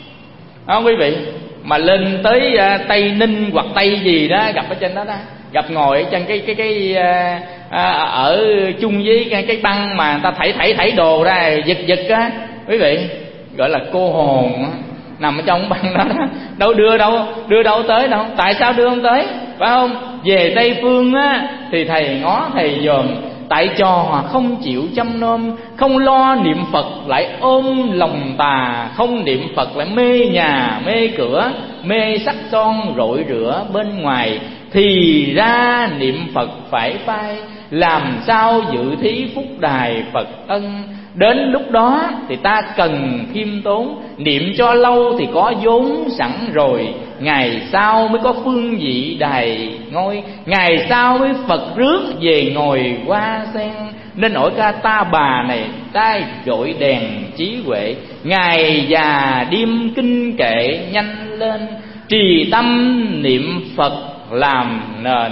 Không quý vị, mà lên tới uh, Tây Ninh hoặc Tây gì đó gặp ở trên đó đó, gặp ngồi ở trên cái cái cái uh, uh, ở chung với cái, cái băng mà người ta thảy thảy thảy đồ ra giật giật á quý vị, gọi là cô hồn á, nằm ở trong băng đó, đó đâu đưa đâu đưa đâu tới đâu. Tại sao đưa không tới, phải không? Về Tây Phương á thì thầy ngó thầy dòm, tại trò không chịu chăm nom, không lo niệm Phật lại ôm lòng tà, không niệm Phật lại mê nhà mê cửa, mê sắc son rội rửa bên ngoài, thì ra niệm Phật phải phai, làm sao dự thí phúc đài Phật ân. Đến lúc đó thì ta cần khiêm tốn, niệm cho lâu thì có vốn sẵn rồi, ngày sau mới có phương vị đài ngôi, ngày sau mới Phật rước về ngồi hoa sen. Nên nổi ca ta bà này ta dội đèn trí huệ, ngày già đêm kinh kệ nhanh lên, trì tâm niệm Phật làm nền,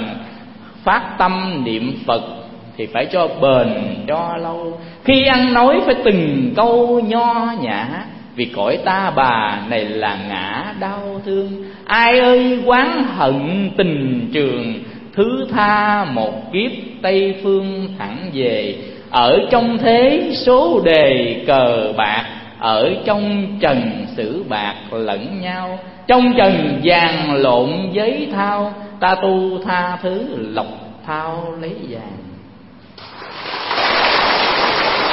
phát tâm niệm Phật thì phải cho bền cho lâu. Khi ăn nói phải từng câu nho nhã, vì cõi ta bà này là ngã đau thương. Ai ơi oán hận tình trường, thứ tha một kiếp Tây Phương thẳng về. Ở trong thế số đề cờ bạc, ở trong trần sử bạc lẫn nhau, trong trần vàng lộn giấy thao, ta tu tha thứ lộc thao lấy vàng.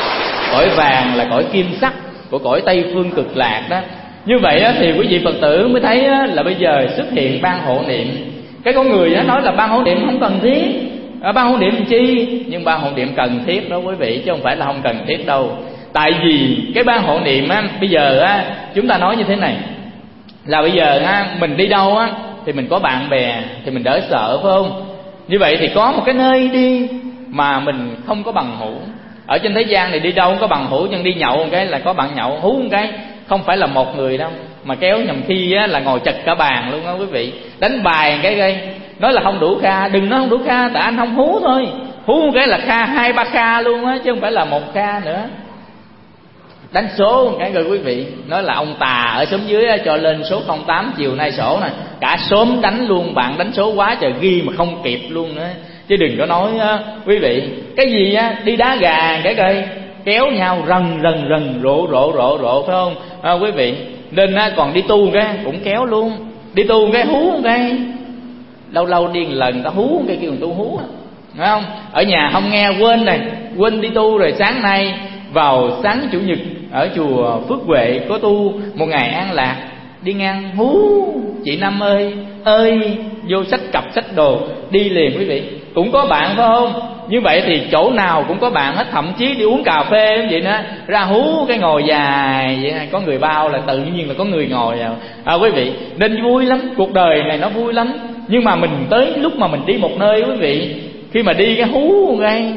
cõi vàng là cõi kim sắc của cõi Tây Phương Cực Lạc đó. Như vậy á, thì quý vị Phật tử mới thấy á, là bây giờ xuất hiện ban hộ niệm. Cái con người á, nói là ban hộ niệm không cần thiết, à, ban hộ niệm làm chi? Nhưng ban hộ niệm cần thiết đó quý vị, chứ không phải là không cần thiết đâu. Tại vì cái ban hộ niệm á, bây giờ á, chúng ta nói như thế này, là bây giờ á, mình đi đâu á thì mình có bạn bè thì mình đỡ sợ, phải không? Như vậy thì có một cái nơi đi mà mình không có bằng hữu. Ở trên thế gian này đi đâu không có bằng hữu, nhưng đi nhậu một cái là có bạn nhậu, hú một cái không phải là một người đâu, mà kéo nhầm khi á, là ngồi chật cả bàn luôn đó quý vị. Đánh bài cái gây nói là không đủ kha, đừng nói không đủ kha, tại anh không hú thôi, hú một cái là kha hai ba kha luôn á, chứ không phải là một kha nữa. Đánh số một cái rồi quý vị, nói là ông Tà ở xóm dưới cho lên số không tám chiều nay sổ nè, cả xóm đánh luôn, bạn đánh số quá trời ghi mà không kịp luôn nữa. Chứ đừng có nói á, quý vị, cái gì á, đi đá gà cái cây kéo nhau rần rần rần rộ rộ rộ rộ phải không à, quý vị. Nên á, còn đi tu cái cũng kéo luôn, đi tu cái hú cái lâu lâu đi một lần ta hú cái kêu tu hú, phải không? Ở nhà không nghe quên này, quên đi tu rồi. Sáng nay vào sáng chủ nhật ở chùa Phước Huệ có tu một ngày an lạc, đi ngang hú chị Năm ơi ơi, vô xách cặp xách đồ đi liền quý vị. Cũng có bạn phải không? Như vậy thì chỗ nào cũng có bạn hết, thậm chí đi uống cà phê cũng vậy nữa, ra hú cái ngồi dài vậy này, có người bao là tự nhiên là có người ngồi vào à, quý vị. Nên vui lắm, cuộc đời này nó vui lắm. Nhưng mà mình tới lúc mà mình đi một nơi quý vị, khi mà đi cái hú cái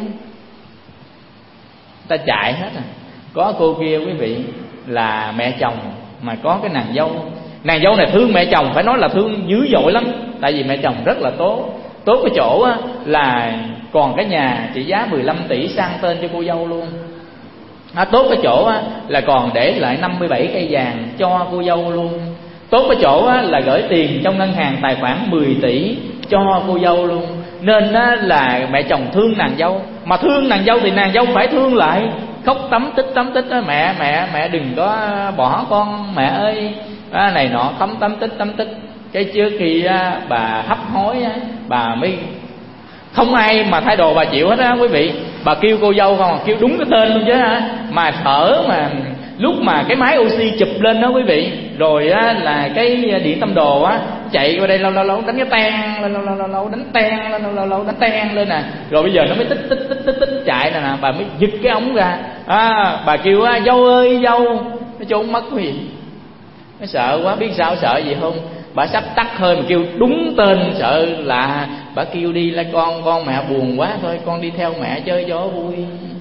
ta chạy hết à. Có cô kia quý vị là mẹ chồng mà có cái nàng dâu, nàng dâu này thương mẹ chồng, phải nói là thương dữ dội lắm. Tại vì mẹ chồng rất là tốt, tốt cái chỗ á, là còn cái nhà trị giá mười lăm tỷ sang tên cho cô dâu luôn. À, tốt cái chỗ á, là còn để lại năm mươi bảy cây vàng cho cô dâu luôn. Tốt cái chỗ á, là gửi tiền trong ngân hàng tài khoản mười tỷ cho cô dâu luôn. Nên á, là mẹ chồng thương nàng dâu, mà thương nàng dâu thì nàng dâu phải thương lại, khóc tắm tích tắm tích á, mẹ mẹ mẹ đừng có bỏ con mẹ ơi à, này nọ, khóc tắm tích tắm tích. Cái trước khi á, bà hấp hối á, bà mới không ai mà thay đồ bà chịu hết á quý vị. Bà kêu cô dâu không, kêu đúng cái tên luôn chứ hả, mà thở mà lúc mà cái máy oxy chụp lên đó quý vị, rồi á là cái điện tâm đồ á chạy qua đây lâu lâu lâu đánh cái ten, lâu lâu lâu lâu đánh ten, lâu lâu lâu đánh ten lên nè, rồi bây giờ nó mới tích tích tích tích tích chạy nè nè, bà mới giật cái ống ra. À, bà kêu á, dâu ơi dâu, nó trốn mất quý vị. Nó sợ quá, biết sao sợ gì không? Bà sắp tắt hơi mà kêu đúng tên, sợ là bà kêu đi là con con mẹ buồn quá thôi, con đi theo mẹ chơi gió vui.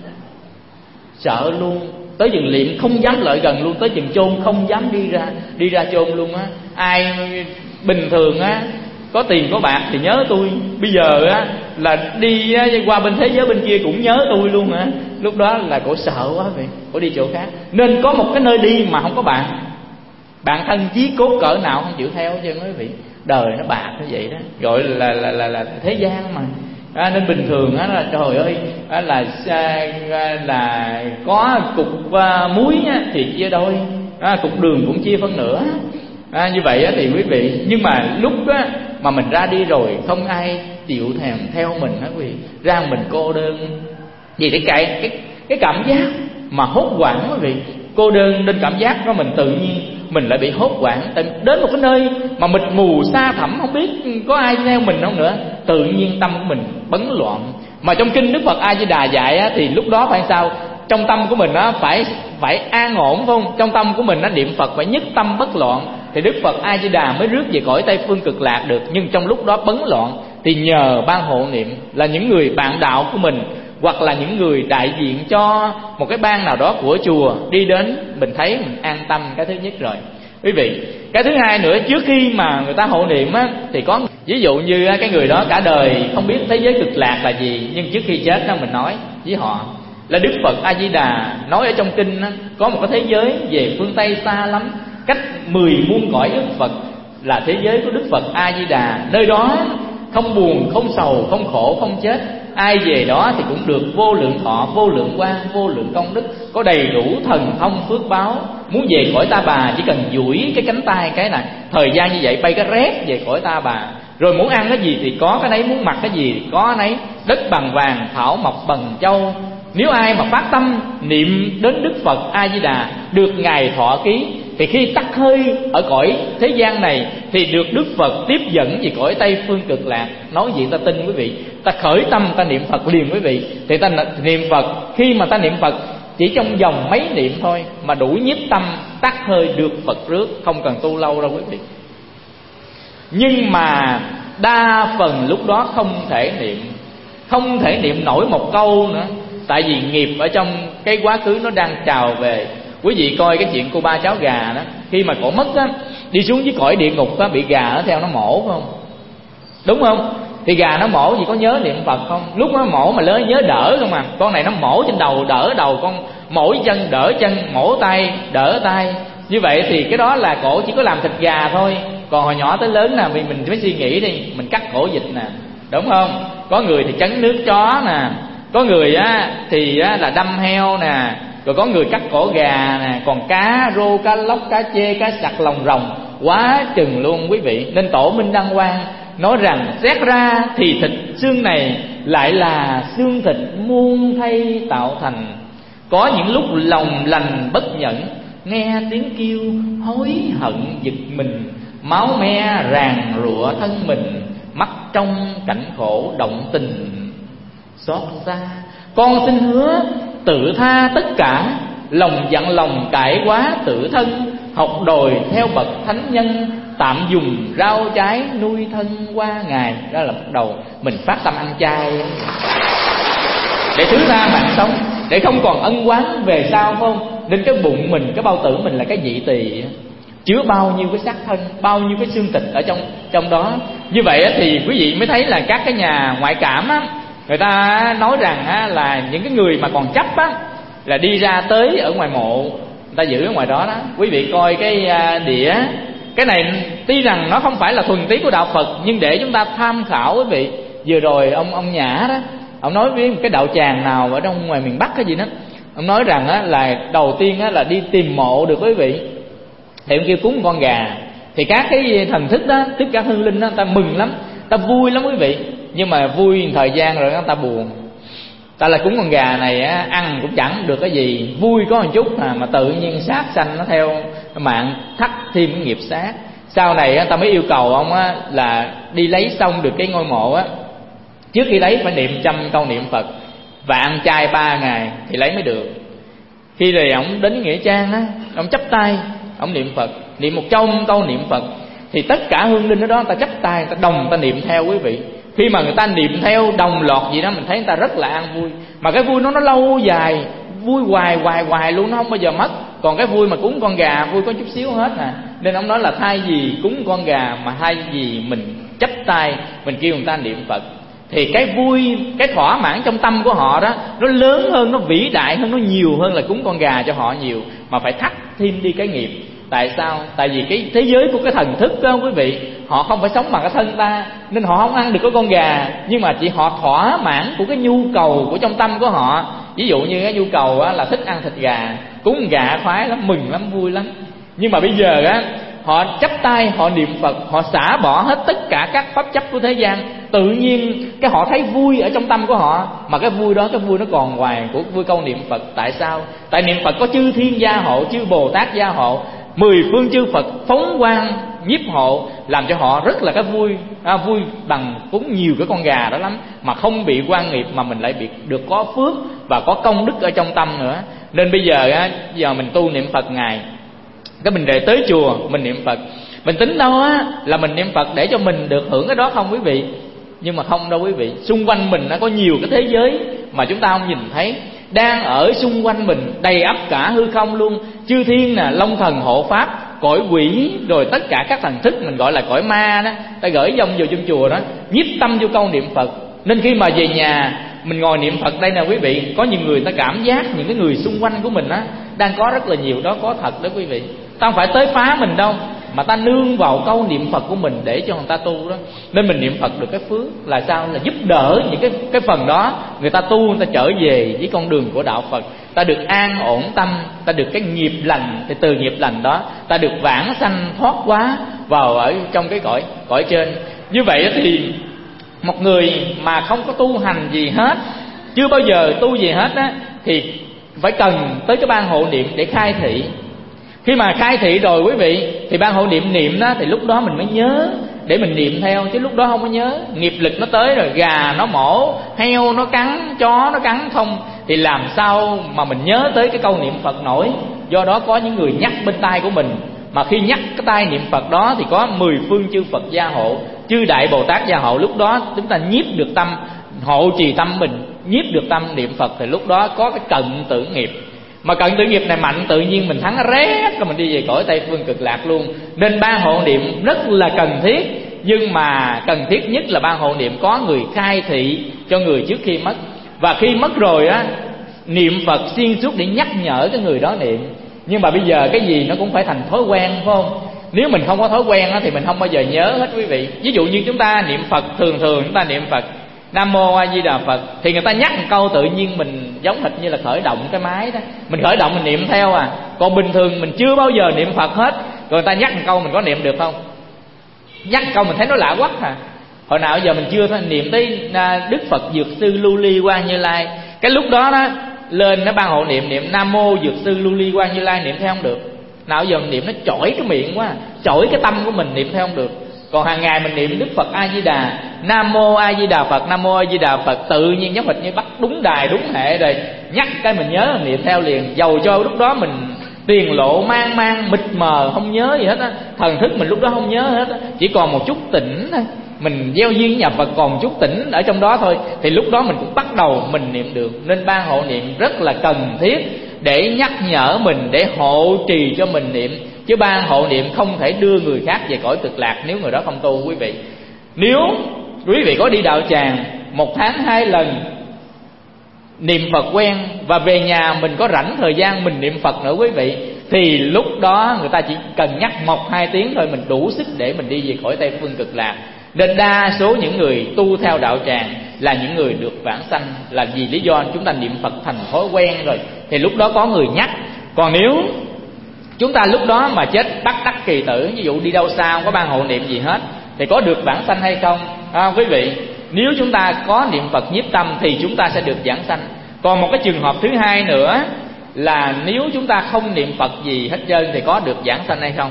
Sợ luôn, tới chừng liệm không dám lại gần luôn, tới chừng chôn không dám đi ra, đi ra chôn luôn á. Ai bình thường á có tiền có bạc thì nhớ tôi, bây giờ á là đi á, qua bên thế giới bên kia cũng nhớ tôi luôn hả. Lúc đó là cổ sợ quá vậy, cổ đi chỗ khác. Nên có một cái nơi đi mà không có bạn, bạn thân chí cốt cỡ nào không chịu theo chứ quý vị. Đời nó bạc như vậy đó, gọi là là là, là thế gian mà. À, nên bình thường á là trời ơi á, là là có cục à, muối á, thì chia đôi, à, cục đường cũng chia phân nửa. À, như vậy á, thì quý vị, nhưng mà lúc á, mà mình ra đi rồi không ai chịu thèm theo mình á quý vị, ra mình cô đơn. Vì cái cái cái cái cảm giác mà hốt hoảng quý vị, cô đơn nên cảm giác của mình tự nhiên mình lại bị hốt hoảng. Tại đến một cái nơi mà mịt mù xa thẳm, không biết có ai theo mình không nữa, tự nhiên tâm của mình bấn loạn. Mà trong kinh Đức Phật A Di Đà dạy á, thì lúc đó phải sao? Trong tâm của mình á phải phải an ổn phải không? Trong tâm của mình á niệm Phật phải nhất tâm bất loạn, thì Đức Phật A Di Đà mới rước về cõi Tây Phương Cực Lạc được. Nhưng trong lúc đó bấn loạn thì nhờ ban hộ niệm là những người bạn đạo của mình, hoặc là những người đại diện cho một cái ban nào đó của chùa đi đến, mình thấy mình an tâm. Cái thứ nhất rồi quý vị. Cái thứ hai nữa, trước khi mà người ta hộ niệm á, thì có ví dụ như cái người đó cả đời không biết thế giới cực lạc là gì, nhưng trước khi chết đó mình nói với họ là Đức Phật A Di Đà nói ở trong kinh á, có một cái thế giới về phương Tây xa lắm, cách mười muôn cõi ức Phật, là thế giới của Đức Phật A Di Đà. Nơi đó không buồn, không sầu, không khổ, không chết. Ai về đó thì cũng được vô lượng thọ, vô lượng quan, vô lượng công đức, có đầy đủ thần thông phước báo. Muốn về cõi Ta Bà chỉ cần duỗi cái cánh tay cái này, thời gian như vậy bay cái rét về cõi Ta Bà. Rồi muốn ăn cái gì thì có cái nấy, muốn mặc cái gì thì có cái nấy. Đất bằng vàng, thảo mộc bằng châu, Nếu ai mà phát tâm niệm đến Đức Phật A Di Đà, được Ngài thọ ký, thì khi tắt hơi ở cõi thế gian này thì được Đức Phật tiếp dẫn về cõi Tây Phương Cực Lạc. Nói gì ta tin quý vị? Ta khởi tâm ta niệm Phật liền quý vị. Thì ta niệm Phật, khi mà ta niệm Phật chỉ trong vòng mấy niệm thôi mà đủ nhiếp tâm, tắt hơi được Phật rước, không cần tu lâu đâu quý vị. Nhưng mà đa phần lúc đó không thể niệm, không thể niệm nổi một câu nữa. Tại vì nghiệp ở trong cái quá khứ nó đang trào về. Quý vị coi cái chuyện cô ba cháu gà đó, khi mà cổ mất á, đi xuống dưới cõi địa ngục á, bị gà nó theo nó mổ phải không? Đúng không? Thì gà nó mổ gì có nhớ niệm Phật không? Lúc nó mổ mà lớn nhớ đỡ không à. Con này nó mổ trên đầu đỡ đầu, con mổ chân đỡ chân, mổ tay đỡ tay. Như vậy thì cái đó là cổ chỉ có làm thịt gà thôi. Còn hồi nhỏ tới lớn nè, vì mình phải suy nghĩ đi, mình cắt cổ vịt nè, đúng không? Có người thì chấn nước chó nè, có người á thì á là đâm heo nè, rồi có người cắt cổ gà nè, còn cá rô, cá lóc, cá chê, cá sặc, lòng rồng quá chừng luôn quý vị. Nên Tổ Minh Đăng Quang nói rằng xét ra thì thịt xương này lại là xương thịt muôn thay tạo thành. Có những lúc lòng lành bất nhẫn, nghe tiếng kêu hối hận giật mình, máu me ràn rụa thân mình, mắt trong cảnh khổ động tình xót xa. Con xin hứa tự tha tất cả, lòng dặn lòng cải quá tự thân, học đòi theo bậc thánh nhân, tạm dùng rau trái nuôi thân qua ngày. Đó là bắt đầu mình phát tâm ăn chay để thứ tha mạng sống, để không còn ân oán về sau, không? Nên cái bụng mình, cái bao tử mình là cái vị tỳ, chứa bao nhiêu cái xác thân, bao nhiêu cái xương thịt ở trong trong đó. Như vậy thì quý vị mới thấy là các cái nhà ngoại cảm á, người ta nói rằng á, là những cái người mà còn chấp á, là đi ra tới ở ngoài mộ, người ta giữ ở ngoài đó đó. Quý vị coi cái đĩa, cái này tuy rằng nó không phải là thuần túy của đạo Phật, nhưng để chúng ta tham khảo quý vị. Vừa rồi ông ông Nhã đó, ông nói với một cái đạo tràng nào ở trong ngoài miền Bắc cái gì đó, ông nói rằng á, là đầu tiên á, là đi tìm mộ được quý vị, thì ông kêu cúng con gà. Thì các cái thần thức đó, tất cả hương linh đó, người ta mừng lắm, ta vui lắm quý vị. Nhưng mà vui thời gian rồi người ta buồn. Ta là cúng con gà này á, ăn cũng chẳng được cái gì, vui có một chút à, mà tự nhiên sát sanh nó theo mạng, thắt thêm cái nghiệp sát. Sau này á, ta mới yêu cầu ông á, là đi lấy xong được cái ngôi mộ á, trước khi lấy phải niệm trăm câu niệm Phật và ăn chay ba ngày thì lấy mới được. Khi rồi ông đến nghĩa trang á, ông chắp tay, ông niệm Phật, niệm một trăm câu niệm Phật, thì tất cả hương linh ở đó ta chắp tay, ta đồng ta niệm theo quý vị. Khi mà người ta niệm theo đồng loạt gì đó, mình thấy người ta rất là an vui. Mà cái vui nó nó lâu dài, vui hoài hoài hoài luôn, nó không bao giờ mất. Còn cái vui mà cúng con gà, vui có chút xíu hết à. Nên ông nói là thay vì cúng con gà, mà thay vì mình chắp tay, mình kêu người ta niệm Phật, thì cái vui, cái thỏa mãn trong tâm của họ đó, nó lớn hơn, nó vĩ đại hơn, nó nhiều hơn là cúng con gà cho họ nhiều. Mà phải thắt thêm đi cái nghiệp. Tại sao? Tại vì cái thế giới của cái thần thức đó quý vị, họ không phải sống bằng cái thân ta, nên họ không ăn được cái con gà, nhưng mà chỉ họ thỏa mãn của cái nhu cầu của trong tâm của họ. Ví dụ như cái nhu cầu á, là thích ăn thịt gà, cúng gà khoái lắm, mừng lắm, vui lắm. Nhưng mà bây giờ á, họ chắp tay, họ niệm Phật, họ xả bỏ hết tất cả các pháp chấp của thế gian. Tự nhiên cái họ thấy vui ở trong tâm của họ, mà cái vui đó, cái vui nó còn ngoài của vui câu niệm Phật. Tại sao? Tại niệm Phật có chư thiên gia hộ, chư Bồ Tát gia hộ, mười phương chư Phật phóng quang nhiếp hộ, làm cho họ rất là cái vui, à, vui bằng cúng nhiều cái con gà đó lắm, mà không bị quan nghiệp, mà mình lại bị được có phước và có công đức ở trong tâm nữa. Nên bây giờ á, giờ mình tu niệm Phật ngày, cái mình để tới chùa mình niệm Phật, mình tính đâu á là mình niệm Phật để cho mình được hưởng cái đó không quý vị? Nhưng mà không đâu quý vị. Xung quanh mình nó có nhiều cái thế giới mà chúng ta không nhìn thấy, đang ở xung quanh mình đầy ắp cả hư không luôn. Chư thiên nè, long thần hộ pháp, cõi quỷ, rồi tất cả các thần thức mình gọi là cõi ma đó, ta gửi dông vào trong chùa đó, nhiếp tâm vô câu niệm Phật. Nên khi mà về nhà mình ngồi niệm Phật đây nè quý vị, có nhiều người ta cảm giác những cái người xung quanh của mình á đang có rất là nhiều đó, có thật đó quý vị. Ta không phải tới phá mình đâu, mà ta nương vào câu niệm Phật của mình để cho người ta tu đó. Nên mình niệm Phật được cái phước là sao? Là giúp đỡ những cái cái phần đó, người ta tu, người ta trở về với con đường của đạo Phật, ta được an ổn tâm, ta được cái nghiệp lành, thì từ nghiệp lành đó ta được vãng sanh thoát hóa vào ở trong cái cõi cõi trên. Như vậy thì một người mà không có tu hành gì hết, chưa bao giờ tu gì hết á, thì phải cần tới cái ban hộ niệm để khai thị. Khi mà khai thị rồi quý vị, thì ban hộ niệm niệm đó, thì lúc đó mình mới nhớ để mình niệm theo, chứ lúc đó không có nhớ. Nghiệp lực nó tới rồi, gà nó mổ, heo nó cắn, chó nó cắn không, thì làm sao mà mình nhớ tới cái câu niệm Phật nổi. Do đó có những người nhắc bên tai của mình, mà khi nhắc cái tai niệm Phật đó thì có mười phương chư Phật gia hộ, chư Đại Bồ Tát gia hộ. Lúc đó chúng ta nhiếp được tâm, hộ trì tâm mình, nhiếp được tâm niệm Phật, thì lúc đó có cái cận tử nghiệp. Mà cận tử nghiệp này mạnh, tự nhiên mình thắng rét rồi mình đi về cõi Tây Phương Cực Lạc luôn. Nên ban hộ niệm rất là cần thiết. Nhưng mà cần thiết nhất là ban hộ niệm có người khai thị cho người trước khi mất. Và khi mất rồi á, niệm Phật xuyên suốt để nhắc nhở cái người đó niệm. Nhưng mà bây giờ cái gì nó cũng phải thành thói quen, phải không? Nếu mình không có thói quen á, thì mình không bao giờ nhớ hết quý vị. Ví dụ như chúng ta niệm Phật, thường thường chúng ta niệm Phật Nam Mô A Di Đà Phật, thì người ta nhắc một câu tự nhiên mình giống hệt như là khởi động cái máy đó. Mình khởi động mình niệm theo à. Còn bình thường mình chưa bao giờ niệm Phật hết, rồi người ta nhắc một câu mình có niệm được không? Nhắc một câu mình thấy nó lạ quá à. Hồi nào giờ mình chưa niệm tới Đức Phật Dược Sư Lưu Ly Quang Như Lai, cái lúc đó đó lên nó ban hộ niệm, niệm Nam Mô Dược Sư Lưu Ly Quang Như Lai, niệm theo không được. Nào giờ mình niệm nó chổi cái miệng quá, chổi cái tâm của mình, niệm theo không được. Còn hàng ngày mình niệm Đức Phật A Di Đà, Nam Mô A Di Đà Phật, Nam Mô A Di Đà Phật, tự nhiên giống hệt như bắt đúng đài đúng hệ rồi, nhắc cái mình nhớ mình niệm theo liền. Dầu cho lúc đó mình tiền lộ mang mang mịt mờ không nhớ gì hết á, thần thức mình lúc đó không nhớ hết á, chỉ còn một chút tỉnh thôi, mình gieo duyên nhập Phật còn chút tỉnh ở trong đó thôi, thì lúc đó mình cũng bắt đầu mình niệm được. Nên ban hộ niệm rất là cần thiết để nhắc nhở mình, để hộ trì cho mình niệm. Chứ ban hộ niệm không thể đưa người khác về cõi Cực Lạc nếu người đó không tu quý vị. Nếu quý vị có đi đạo tràng một tháng hai lần niệm Phật quen, và về nhà mình có rảnh thời gian mình niệm Phật nữa quý vị, thì lúc đó người ta chỉ cần nhắc một hai tiếng thôi, mình đủ sức để mình đi về cõi Tây Phương Cực Lạc. Nên đa số những người tu theo đạo tràng là những người được vãng sanh. Là vì lý do chúng ta niệm Phật thành thói quen rồi, thì lúc đó có người nhắc. Còn nếu chúng ta lúc đó mà chết bắt đắc kỳ tử, ví dụ đi đâu xa không có ban hộ niệm gì hết, thì có được vãng sanh hay không? À, quý vị, nếu chúng ta có niệm Phật nhiếp tâm thì chúng ta sẽ được vãng sanh. Còn một cái trường hợp thứ hai nữa là nếu chúng ta không niệm Phật gì hết trơn thì có được vãng sanh hay không?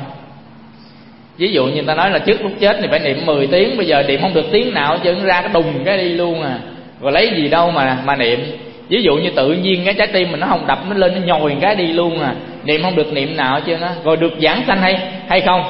Ví dụ như người ta nói là trước lúc chết thì phải niệm mười tiếng, bây giờ niệm không được tiếng nào chứ ra cái đùng cái đi luôn à, rồi lấy gì đâu mà mà niệm. Ví dụ như tự nhiên cái trái tim mình nó không đập, nó lên nó nhồi cái đi luôn à, niệm không được niệm nào chứ nó, rồi được vãng sanh hay hay không?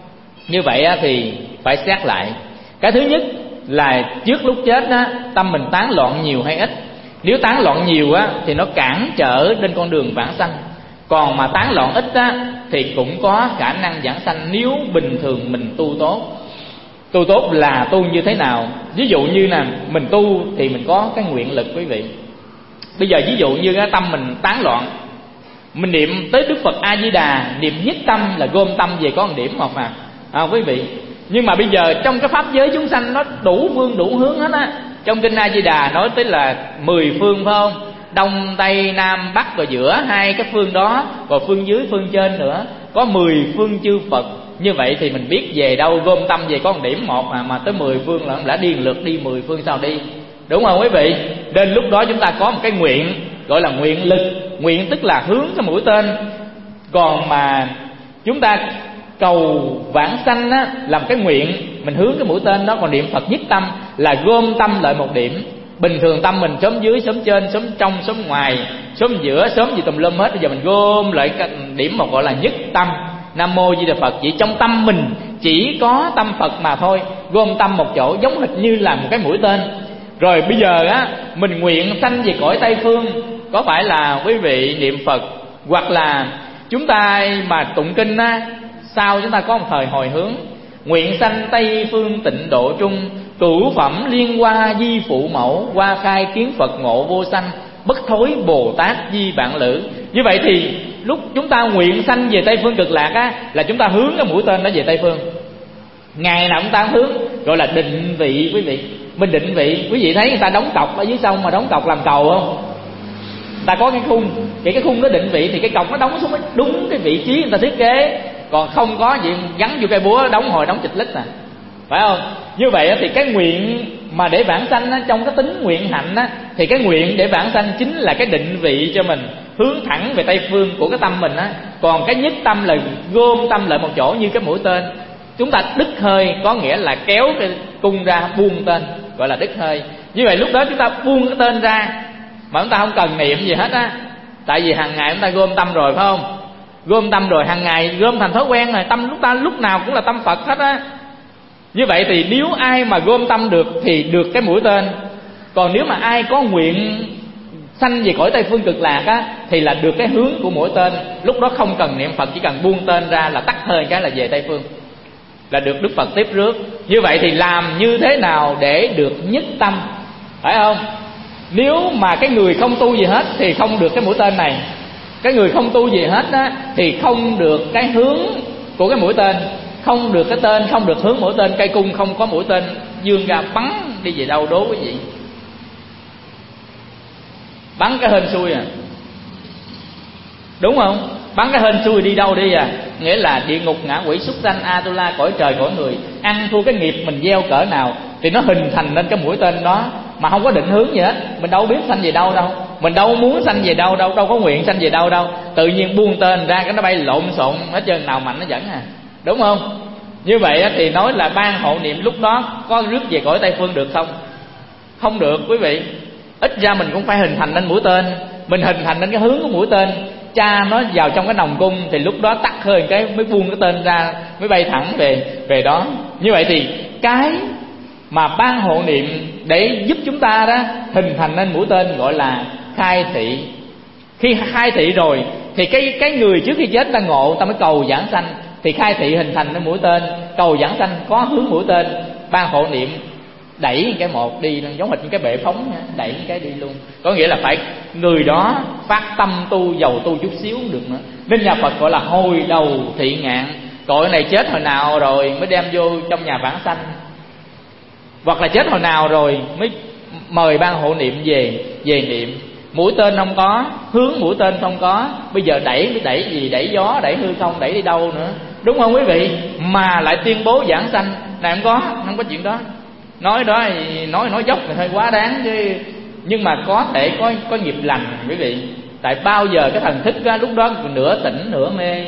Như vậy á, thì phải xét lại. Cái thứ nhất là trước lúc chết á, tâm mình tán loạn nhiều hay ít. Nếu tán loạn nhiều á, thì nó cản trở trên con đường vãng sanh. Còn mà tán loạn ít á, thì cũng có khả năng vãng sanh nếu bình thường mình tu tốt. Tu tốt là tu như thế nào? Ví dụ như là mình tu thì mình có cái nguyện lực quý vị. Bây giờ ví dụ như cái tâm mình tán loạn, mình niệm tới Đức Phật A Di Đà, niệm nhất tâm là gom tâm về có một điểm một à, à quý vị. Nhưng mà bây giờ trong cái pháp giới chúng sanh nó đủ phương đủ hướng hết á. Trong kinh A Di Đà nói tới là mười phương phải không? Đông Tây Nam Bắc, rồi giữa hai cái phương đó, rồi phương dưới phương trên nữa, có mười phương chư Phật. Như vậy thì mình biết về đâu gom tâm về có một điểm một à, mà tới mười phương là đã điền lượt đi mười phương sao đi, đúng không quý vị? Nên lúc đó chúng ta có một cái nguyện gọi là nguyện lực. Nguyện tức là hướng cái mũi tên. Còn mà chúng ta cầu vãng sanh á, làm cái nguyện mình hướng cái mũi tên đó. Còn niệm Phật nhất tâm là gom tâm lại một điểm. Bình thường tâm mình xóm dưới, xóm trên, xóm trong, xóm ngoài, xóm giữa, xóm gì tùm lum hết. Bây giờ mình gom lại cái điểm một gọi là nhất tâm. Nam Mô Di Đà Phật. Chỉ trong tâm mình chỉ có tâm Phật mà thôi, gom tâm một chỗ giống hệt như là một cái mũi tên. Rồi bây giờ á, mình nguyện sanh về cõi Tây Phương, có phải là quý vị niệm Phật hoặc là chúng ta mà tụng kinh á, sau chúng ta có một thời hồi hướng nguyện sanh Tây Phương tịnh độ trung, cửu phẩm liên hoa di phụ mẫu, hoa khai kiến Phật ngộ vô sanh, bất thối Bồ Tát di bạn lữ. Như vậy thì lúc chúng ta nguyện sanh về Tây Phương Cực Lạc á, là chúng ta hướng cái mũi tên đó về Tây Phương. Ngày nào chúng ta hướng gọi là định vị quý vị. Mình định vị, quý vị thấy người ta đóng cọc ở dưới sông mà đóng cọc làm cầu không? Người ta có cái khung, thì cái khung đó định vị thì cái cọc nó đóng xuống đúng cái vị trí người ta thiết kế. Còn không có gì gắn vô cây búa đóng hồi đóng chịch lít à, phải không? Như vậy thì cái nguyện mà để vãng sanh á, trong cái tính nguyện hạnh á, thì cái nguyện để vãng sanh chính là cái định vị cho mình hướng thẳng về Tây Phương của cái tâm mình á. Còn cái nhất tâm là gom tâm lại một chỗ như cái mũi tên. Chúng ta đứt hơi có nghĩa là kéo cái cung ra buông tên, gọi là đứt hơi. Như vậy lúc đó chúng ta buông cái tên ra mà chúng ta không cần niệm gì hết á. Tại vì hàng ngày chúng ta gom tâm rồi, phải không? Gom tâm rồi, hàng ngày gom thành thói quen rồi, tâm chúng ta lúc nào cũng là tâm Phật hết á. Như vậy thì nếu ai mà gom tâm được thì được cái mũi tên. Còn nếu mà ai có nguyện sanh về cõi Tây Phương Cực Lạc á thì là được cái hướng của mũi tên. Lúc đó không cần niệm Phật, chỉ cần buông tên ra là tắt hơi cái là về Tây Phương, là được Đức Phật tiếp rước. Như vậy thì làm như thế nào để được nhất tâm, phải không? Nếu mà cái người không tu gì hết thì không được cái mũi tên này. Cái người không tu gì hết á thì không được cái hướng của cái mũi tên, không được cái tên, không được hướng mũi tên. Cây cung không có mũi tên dương ra bắn đi về đâu đố quý vị? Bắn cái hên xui à, đúng không? Bắn cái hên xui đi đâu đi à? Nghĩa là địa ngục, ngạ quỷ, súc sanh, Atula, cõi trời cõi người, ăn thua cái nghiệp mình gieo cỡ nào thì nó hình thành nên cái mũi tên đó, mà không có định hướng gì hết. Mình đâu biết sanh về đâu đâu, mình đâu muốn sanh về đâu đâu, đâu có nguyện sanh về đâu đâu. Tự nhiên buông tên ra cái nó bay lộn xộn hết trơn, nào mạnh nó dẫn à, đúng không? Như vậy thì nói là ban hộ niệm lúc đó có rước về cõi Tây Phương được không? Không được quý vị. Ít ra mình cũng phải hình thành nên mũi tên. Mình hình thành nên cái hướng của mũi tên, cha nó vào trong cái nòng cung thì lúc đó tắt hơi cái mới buông cái tên ra, mới bay thẳng về về đó. Như vậy thì cái mà ban hộ niệm để giúp chúng ta đó hình thành nên mũi tên gọi là khai thị. Khi khai thị rồi thì cái cái người trước khi chết ta ngộ, ta mới cầu giảng sanh, thì khai thị hình thành nên mũi tên. Cầu giảng sanh có hướng mũi tên, ban hộ niệm đẩy cái một đi giống hệt như cái bệ phóng, đẩy cái đi luôn. Có nghĩa là phải người đó phát tâm tu, giàu tu chút xíu cũng được nữa. Nên nhà Phật gọi là hồi đầu thị ngạn. Cõi này chết hồi nào rồi mới đem vô trong nhà vãng sanh, hoặc là chết hồi nào rồi mới mời ban hộ niệm về về niệm. Mũi tên không có, hướng mũi tên không có, bây giờ đẩy mới đẩy gì? Đẩy gió, đẩy hư không, đẩy đi đâu nữa, đúng không quý vị? Mà lại tuyên bố giảng sanh này không có, không có chuyện đó. Nói đó thì nói nói dốc thì hơi quá đáng chứ, nhưng mà có thể có có nghiệp lành quý vị. Tại bao giờ cái thần thức á, lúc đó nửa tỉnh nửa mê.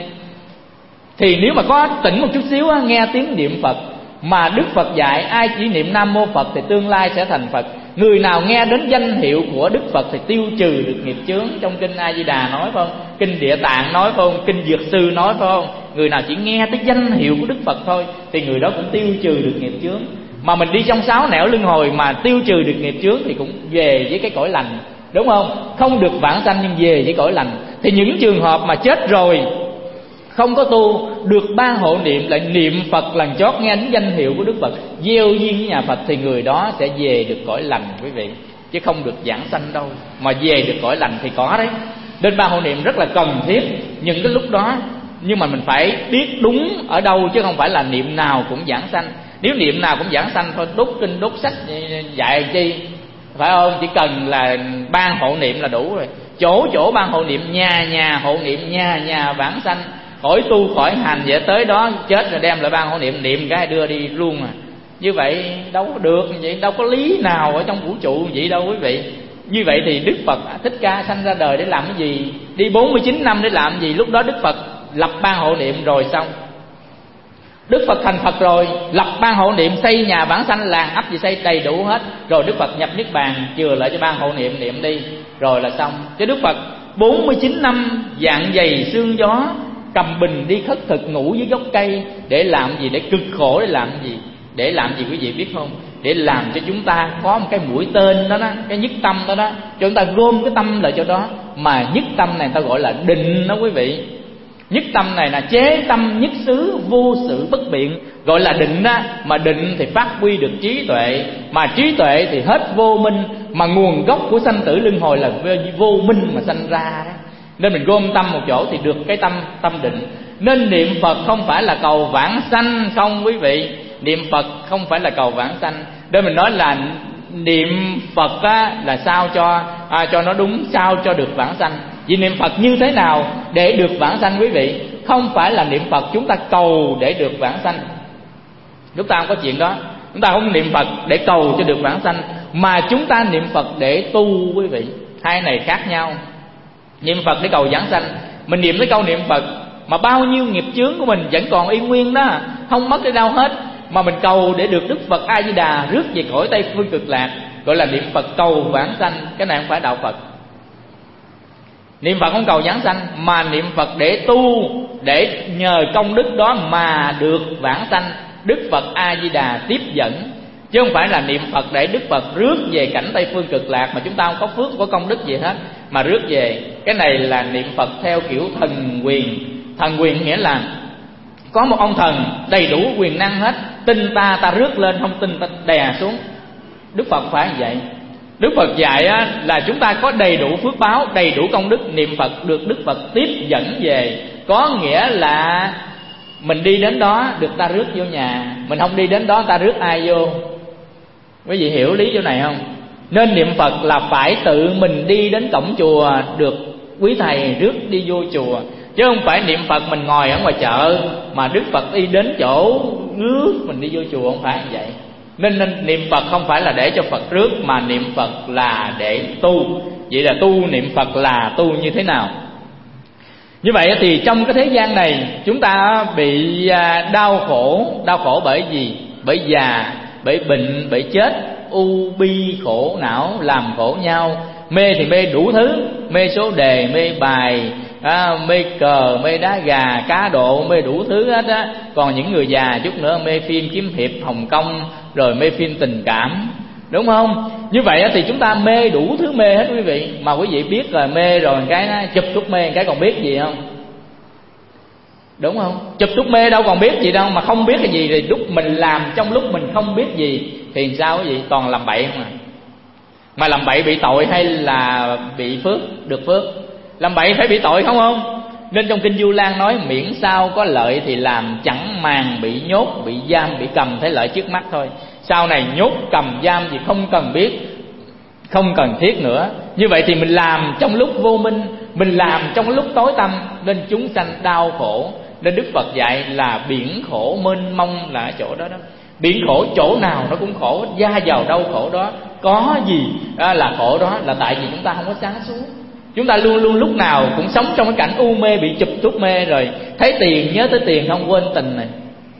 Thì nếu mà có tỉnh một chút xíu á, nghe tiếng niệm Phật, mà Đức Phật dạy ai chỉ niệm Nam Mô Phật thì tương lai sẽ thành Phật. Người nào nghe đến danh hiệu của Đức Phật thì tiêu trừ được nghiệp chướng. Trong kinh A Di Đà nói phải không? Kinh Địa Tạng nói phải không? Kinh Dược Sư nói phải không? Người nào chỉ nghe tới danh hiệu của Đức Phật thôi thì người đó cũng tiêu trừ được nghiệp chướng. Mà mình đi trong sáu nẻo luân hồi mà tiêu trừ được nghiệp chướng thì cũng về với cái cõi lành, đúng không? Không được vãng sanh nhưng về với cõi lành. Thì những trường hợp mà chết rồi không có tu, được ban hộ niệm lại niệm Phật lần chót, nghe đến danh hiệu của Đức Phật, gieo duyên với nhà Phật, thì người đó sẽ về được cõi lành quý vị, chứ không được vãng sanh đâu. Mà về được cõi lành thì có đấy. Nên ban hộ niệm rất là cần thiết những cái lúc đó. Nhưng mà mình phải biết đúng ở đâu, chứ không phải là niệm nào cũng vãng sanh. Nếu niệm nào cũng vãng sanh thôi, đốt kinh đốt sách dạy chi, phải không? Chỉ cần là ban hộ niệm là đủ rồi. Chỗ chỗ ban hộ niệm, nhà nhà hộ niệm, nhà nhà vãng sanh. Khỏi tu khỏi hành vậy, tới đó chết rồi đem lại ban hộ niệm, niệm cái đưa đi luôn à. Như vậy đâu có được vậy, đâu có lý nào ở trong vũ trụ vậy đâu quý vị. Như vậy thì Đức Phật Thích Ca sanh ra đời để làm cái gì? Đi bốn mươi chín năm để làm gì? Lúc đó Đức Phật lập ban hộ niệm rồi xong. Đức Phật thành Phật rồi, lập ban hộ niệm, xây nhà vãng sanh, làng ấp gì xây đầy đủ hết. Rồi Đức Phật nhập Niết Bàn, chừa lại cho ban hộ niệm niệm đi, rồi là xong. Chứ Đức Phật bốn mươi chín năm dạng dày xương gió, cầm bình đi khất thực, ngủ dưới gốc cây để làm gì? Để cực khổ, để làm gì? Để làm gì quý vị biết không? Để làm cho chúng ta có một cái mũi tên đó đó, cái nhất tâm đó đó, cho chúng ta gom cái tâm lại cho đó. Mà nhất tâm này ta gọi là định đó quý vị. Nhất tâm này là chế tâm nhất xứ, vô sự bất biện, gọi là định đó. Mà định thì phát huy được trí tuệ, mà trí tuệ thì hết vô minh. Mà nguồn gốc của sanh tử luân hồi là vô minh mà sanh ra đó. Nên mình gom tâm một chỗ thì được cái tâm tâm định. Nên niệm Phật không phải là cầu vãng sanh không quý vị. Niệm Phật không phải là cầu vãng sanh. Nên mình nói là niệm Phật á, là sao cho à, cho nó đúng, sao cho được vãng sanh. Vì niệm Phật như thế nào để được vãng sanh quý vị? Không phải là niệm Phật chúng ta cầu để được vãng sanh. Chúng ta không có chuyện đó. Chúng ta không niệm Phật để cầu cho được vãng sanh, mà chúng ta niệm Phật để tu quý vị. Hai này khác nhau. Niệm Phật để cầu vãng sanh, mình niệm tới câu niệm Phật mà bao nhiêu nghiệp chướng của mình vẫn còn y nguyên đó, không mất đi đâu hết, mà mình cầu để được Đức Phật A Di Đà rước về cõi Tây Phương Cực Lạc, gọi là niệm Phật cầu vãng sanh. Cái này không phải đạo Phật. Niệm Phật không cầu vãng sanh, mà niệm Phật để tu, để nhờ công đức đó mà được vãng sanh, Đức Phật A Di Đà tiếp dẫn. Chứ không phải là niệm Phật để Đức Phật rước về cảnh Tây Phương Cực Lạc mà chúng ta không có phước, không có công đức gì hết mà rước về. Cái này là niệm Phật theo kiểu thần quyền. Thần quyền nghĩa là có một ông thần đầy đủ quyền năng hết, tin ta ta rước lên, không tin ta đè xuống. Đức Phật phải như vậy. Đức Phật dạy á, là chúng ta có đầy đủ phước báo, đầy đủ công đức, niệm Phật được Đức Phật tiếp dẫn về. Có nghĩa là mình đi đến đó được ta rước vô nhà, mình không đi đến đó ta rước ai vô. Quý vị hiểu lý chỗ này không? Nên niệm Phật là phải tự mình đi đến cổng chùa được quý thầy rước đi vô chùa, chứ không phải niệm Phật mình ngồi ở ngoài chợ mà Đức Phật đi đến chỗ rước mình đi vô chùa, không phải như vậy. Nên, nên niệm Phật không phải là để cho Phật rước, mà niệm Phật là để tu. Vậy là tu niệm Phật là tu như thế nào? Như vậy thì trong cái thế gian này chúng ta bị đau khổ. Đau khổ bởi gì? Bởi già, bởi bệnh, bởi chết, u bi khổ não làm khổ nhau. Mê thì mê đủ thứ, mê số đề, mê bài, à, mê cờ, mê đá gà, cá độ, mê đủ thứ hết á. Còn những người già chút nữa mê phim kiếm hiệp Hồng Kông, rồi mê phim tình cảm, đúng không? Như vậy thì chúng ta mê đủ thứ mê hết quý vị. Mà quý vị biết rồi mê rồi cái nó chụp thuốc mê cái còn biết gì không? Đúng không? Chụp thuốc mê đâu còn biết gì đâu. Mà không biết cái gì thì lúc mình làm trong lúc mình không biết gì thì sao quý vị? Toàn làm bậy không à. Mà làm bậy bị tội hay là bị phước? Được phước. Làm bậy phải bị tội không không? Nên trong Kinh Du Lan nói miễn sao có lợi thì làm, chẳng màng bị nhốt, bị giam, bị cầm, thấy lợi trước mắt thôi. Sau này nhốt cầm giam gì không cần biết, không cần thiết nữa. Như vậy thì mình làm trong lúc vô minh, mình làm trong lúc tối tăm, nên chúng sanh đau khổ. Nên Đức Phật dạy là biển khổ mênh mông là ở chỗ đó đó. Biển khổ chỗ nào nó cũng khổ, gia vào đâu khổ đó. Có gì là khổ đó, là tại vì chúng ta không có sáng suốt. Chúng ta luôn luôn lúc nào cũng sống trong cái cảnh u mê, bị chụp thuốc mê, rồi thấy tiền nhớ tới tiền, không quên tình này.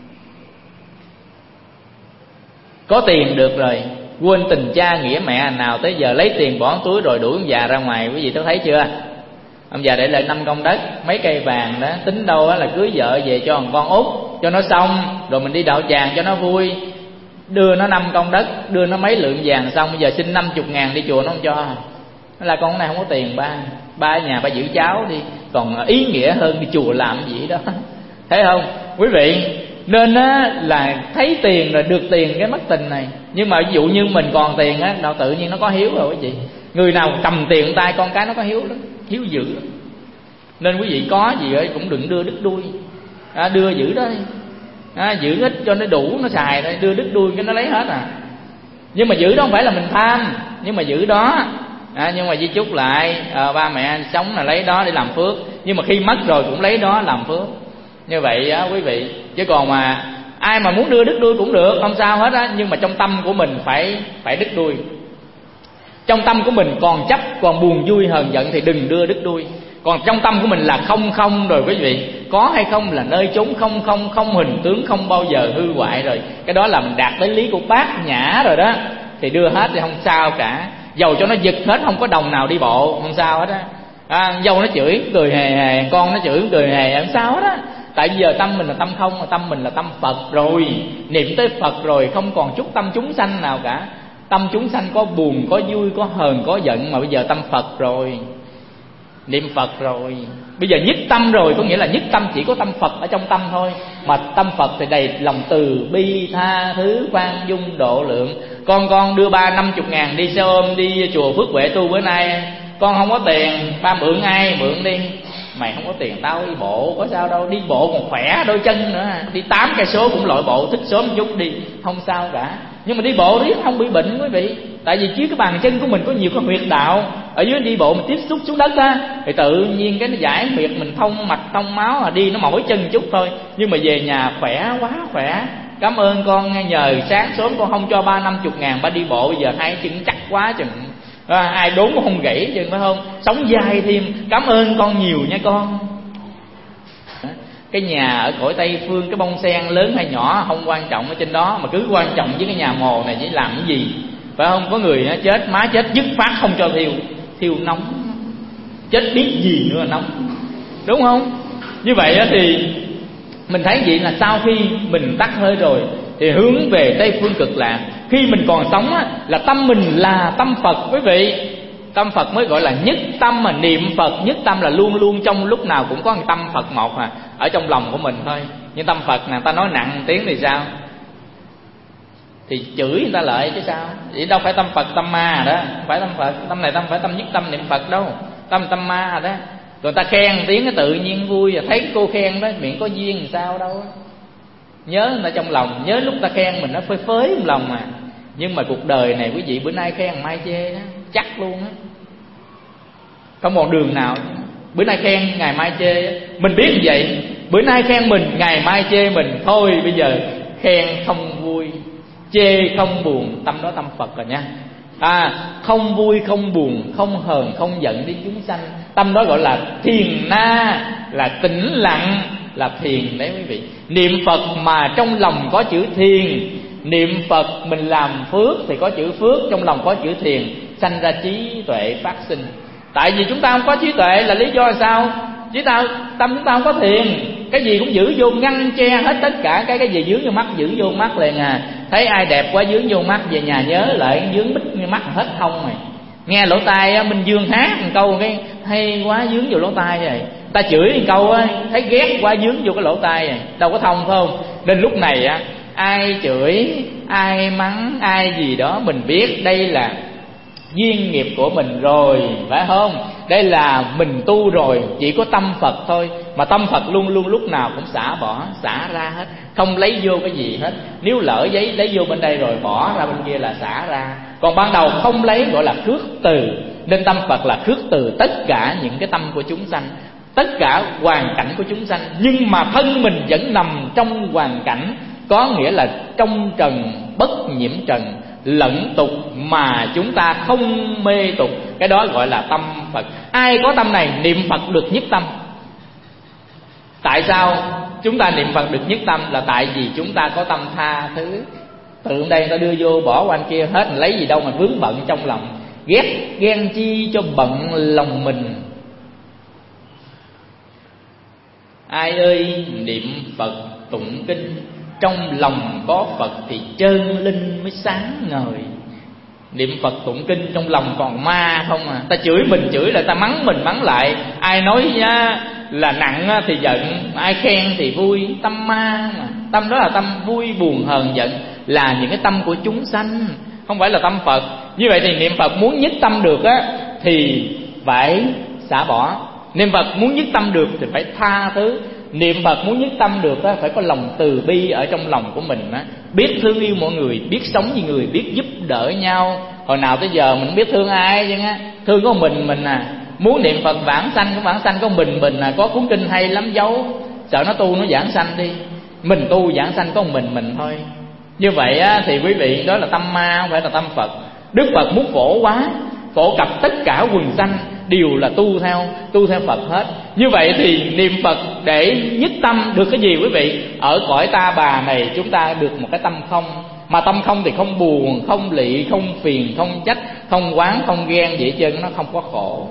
Có tiền được rồi quên tình cha nghĩa mẹ, nào tới giờ lấy tiền bỏ túi rồi đuổi ông già ra ngoài. Quý vị có thấy chưa? Ông già để lại năm công đất, mấy cây vàng đó, tính đâu đó là cưới vợ về cho một con út cho nó xong, rồi mình đi đạo tràng cho nó vui. Đưa nó năm công đất, đưa nó mấy lượng vàng xong, bây giờ xin năm chục ngàn đi chùa nó không cho. Nó là con này không có tiền ba, ba ở nhà ba giữ cháu đi, còn ý nghĩa hơn đi chùa làm gì đó. Thấy không quý vị? Nên á, là thấy tiền rồi được tiền cái mất tình này. Nhưng mà ví dụ như mình còn tiền á, nào tự nhiên nó có hiếu rồi quý vị. Người nào cầm tiền tay con cái nó có hiếu lắm, hiếu dữ lắm. Nên quý vị có gì ấy cũng đừng đưa đứt đuôi, à, đưa giữ đó, à, giữ ít cho nó đủ nó xài thôi, đưa đứt đuôi cái nó lấy hết à. Nhưng mà giữ đó không phải là mình tham, nhưng mà giữ đó, à, nhưng mà di chúc lại, à, ba mẹ sống là lấy đó để làm phước, nhưng mà khi mất rồi cũng lấy đó làm phước. Như vậy á quý vị. Chứ còn mà ai mà muốn đưa đứt đuôi cũng được, không sao hết á. Nhưng mà trong tâm của mình phải phải đứt đuôi. Trong tâm của mình còn chấp, còn buồn vui hờn giận thì đừng đưa đứt đuôi. Còn trong tâm của mình là không không rồi quý vị, có hay không là nơi chốn không không, không hình tướng, không bao giờ hư hoại rồi. Cái đó là mình đạt tới lý của Bát Nhã rồi đó. Thì đưa hết thì không sao cả. Dầu cho nó giật hết không có đồng nào đi bộ, không sao hết á. À, dâu nó chửi cười hề hề, con nó chửi cười hề, không sao hết á. Tại vì giờ tâm mình là tâm không, mà tâm mình là tâm Phật rồi. Niệm tới Phật rồi, không còn chút tâm chúng sanh nào cả. Tâm chúng sanh có buồn, có vui, có hờn, có giận, mà bây giờ tâm Phật rồi, niệm Phật rồi. Bây giờ nhất tâm rồi, có nghĩa là nhất tâm chỉ có tâm Phật ở trong tâm thôi. Mà tâm Phật thì đầy lòng từ bi, tha thứ, khoan dung, độ lượng. Con con đưa ba năm chục ngàn đi xe ôm đi chùa Phước Huệ tu bữa nay. Con không có tiền, ba mượn ai mượn đi. Mày không có tiền tao đi bộ, có sao đâu. Đi bộ còn khỏe đôi chân nữa. Đi tám cây số cũng lội bộ, thích sớm chút đi, không sao cả. Nhưng mà đi bộ riết không bị bệnh quý vị. Tại vì chứ cái bàn chân của mình có nhiều cái huyệt đạo. Ở dưới đi bộ mình tiếp xúc xuống đất á, thì tự nhiên cái nó giải huyệt, mình thông mạch thông máu, à đi nó mỏi chân chút thôi. Nhưng mà về nhà khỏe quá khỏe. cảm ơn con nghe, nhờ sáng sớm con không cho ba năm chục ngàn ba đi bộ, bây giờ hai chân chắc quá chừng à, ai đốn cũng không gãy chừng, phải không? Sống dai thêm, cảm ơn con nhiều nha con. Cái nhà ở cõi Tây Phương, cái bông sen lớn hay nhỏ không quan trọng ở trên đó, mà cứ quan trọng với cái nhà mồ này chỉ làm cái gì, phải không? Có người chết, má chết dứt phát không cho thiêu, thiêu nóng, chết biết gì nữa nóng, đúng không? Như vậy thì mình thấy vậy là sau khi mình tắt hơi rồi thì hướng về Tây Phương Cực Lạc. Khi mình còn sống á, là tâm mình là tâm Phật quý vị. Tâm Phật mới gọi là nhất tâm, mà niệm Phật nhất tâm là luôn luôn trong lúc nào cũng có một tâm Phật một à, ở trong lòng của mình thôi. Nhưng tâm Phật nè, ta nói nặng tiếng thì sao? Thì chửi người ta lại chứ sao? Vậy đâu phải tâm Phật tâm ma đó, không phải tâm Phật. Tâm này tâm phải tâm nhất tâm niệm Phật đâu, tâm tâm ma đó. Rồi ta khen tiếng cái tự nhiên vui, thấy cô khen đó miệng có duyên làm sao đâu. Nhớ người ta trong lòng, nhớ lúc ta khen mình nó phơi phới trong lòng mà. Nhưng mà cuộc đời này quý vị, bữa nay khen mai chê đó, chắc luôn á, không còn đường nào. Bữa nay khen ngày mai chê, mình biết như vậy. Bữa nay khen mình, ngày mai chê mình. Thôi bây giờ khen không vui, chê không buồn, tâm đó tâm Phật rồi nha. À, không vui không buồn, không hờn không giận đến chúng sanh, tâm đó gọi là thiền na, là tĩnh lặng, là thiền đấy quý vị. Niệm Phật mà trong lòng có chữ thiền, niệm Phật mình làm phước thì có chữ phước, trong lòng có chữ thiền, sanh ra trí tuệ phát sinh. Tại vì chúng ta không có trí tuệ là lý do là sao? Chúng ta tâm chúng ta không có thiền, cái gì cũng giữ vô, ngăn che hết tất cả cái cái gì dướng vô mắt giữ vô mắt liền à. Thấy ai đẹp quá dướng vô mắt, về nhà nhớ lại dướng bít vô mắt hết thông rồi. Nghe lỗ tai á, Minh Dương hát một câu cái hay quá dướng vô lỗ tai rồi. Ta chửi một câu á, thấy ghét quá dướng vô cái lỗ tai rồi, đâu có thông phải không? Nên lúc này á, ai chửi, ai mắng, ai gì đó mình biết đây là duyên nghiệp của mình rồi, phải không? Đây là mình tu rồi, chỉ có tâm Phật thôi. Mà tâm Phật luôn luôn lúc nào cũng xả bỏ, xả ra hết, không lấy vô cái gì hết. Nếu lỡ giấy lấy vô bên đây rồi bỏ ra bên kia là xả ra. Còn ban đầu không lấy gọi là khước từ. Nên tâm Phật là khước từ tất cả những cái tâm của chúng sanh, tất cả hoàn cảnh của chúng sanh. Nhưng mà thân mình vẫn nằm trong hoàn cảnh, có nghĩa là trong trần bất nhiễm trần, lẫn tục mà chúng ta không mê tục. Cái đó gọi là tâm Phật. Ai có tâm này niệm Phật được nhất tâm. Tại sao chúng ta niệm Phật được nhất tâm? Là tại vì chúng ta có tâm tha thứ. Từ đây ta đưa vô bỏ qua anh kia hết, lấy gì đâu mà vướng bận trong lòng. Ghét ghen chi cho bận lòng mình. Ai ơi niệm Phật tụng kinh, trong lòng có Phật thì chân linh mới sáng ngời. Niệm Phật tụng kinh trong lòng còn ma không à. Ta chửi mình chửi lại, ta mắng mình mắng lại. Ai nói nha, là nặng thì giận, ai khen thì vui. Tâm ma mà. Tâm đó là tâm vui buồn hờn giận, là những cái tâm của chúng sanh, không phải là tâm Phật. Như vậy thì niệm Phật muốn nhất tâm được á, thì phải xả bỏ. Niệm Phật muốn nhất tâm được thì phải tha thứ. Niệm Phật muốn nhất tâm được á, phải có lòng từ bi ở trong lòng của mình á, biết thương yêu mọi người, biết sống với người, biết giúp đỡ nhau. Hồi nào tới giờ mình không biết thương ai chứ á, thương có mình mình à. Muốn niệm Phật vãng sanh, có vãng sanh có mình mình à. Có cuốn kinh hay lắm giấu, sợ nó tu nó vãng sanh đi. Mình tu vãng sanh có mình mình thôi. Như vậy á, thì quý vị đó là tâm ma, không phải là tâm Phật. Đức Phật muốn phổ quá, phổ cập tất cả quần sanh đều là tu theo tu theo Phật hết. Như vậy thì niệm Phật để nhất tâm được cái gì quý vị? Ở cõi Ta Bà này chúng ta được một cái tâm không. Mà tâm không thì không buồn, không lị, không phiền, không trách, không oán, không ghen gì hết trơn, nó không có khổ.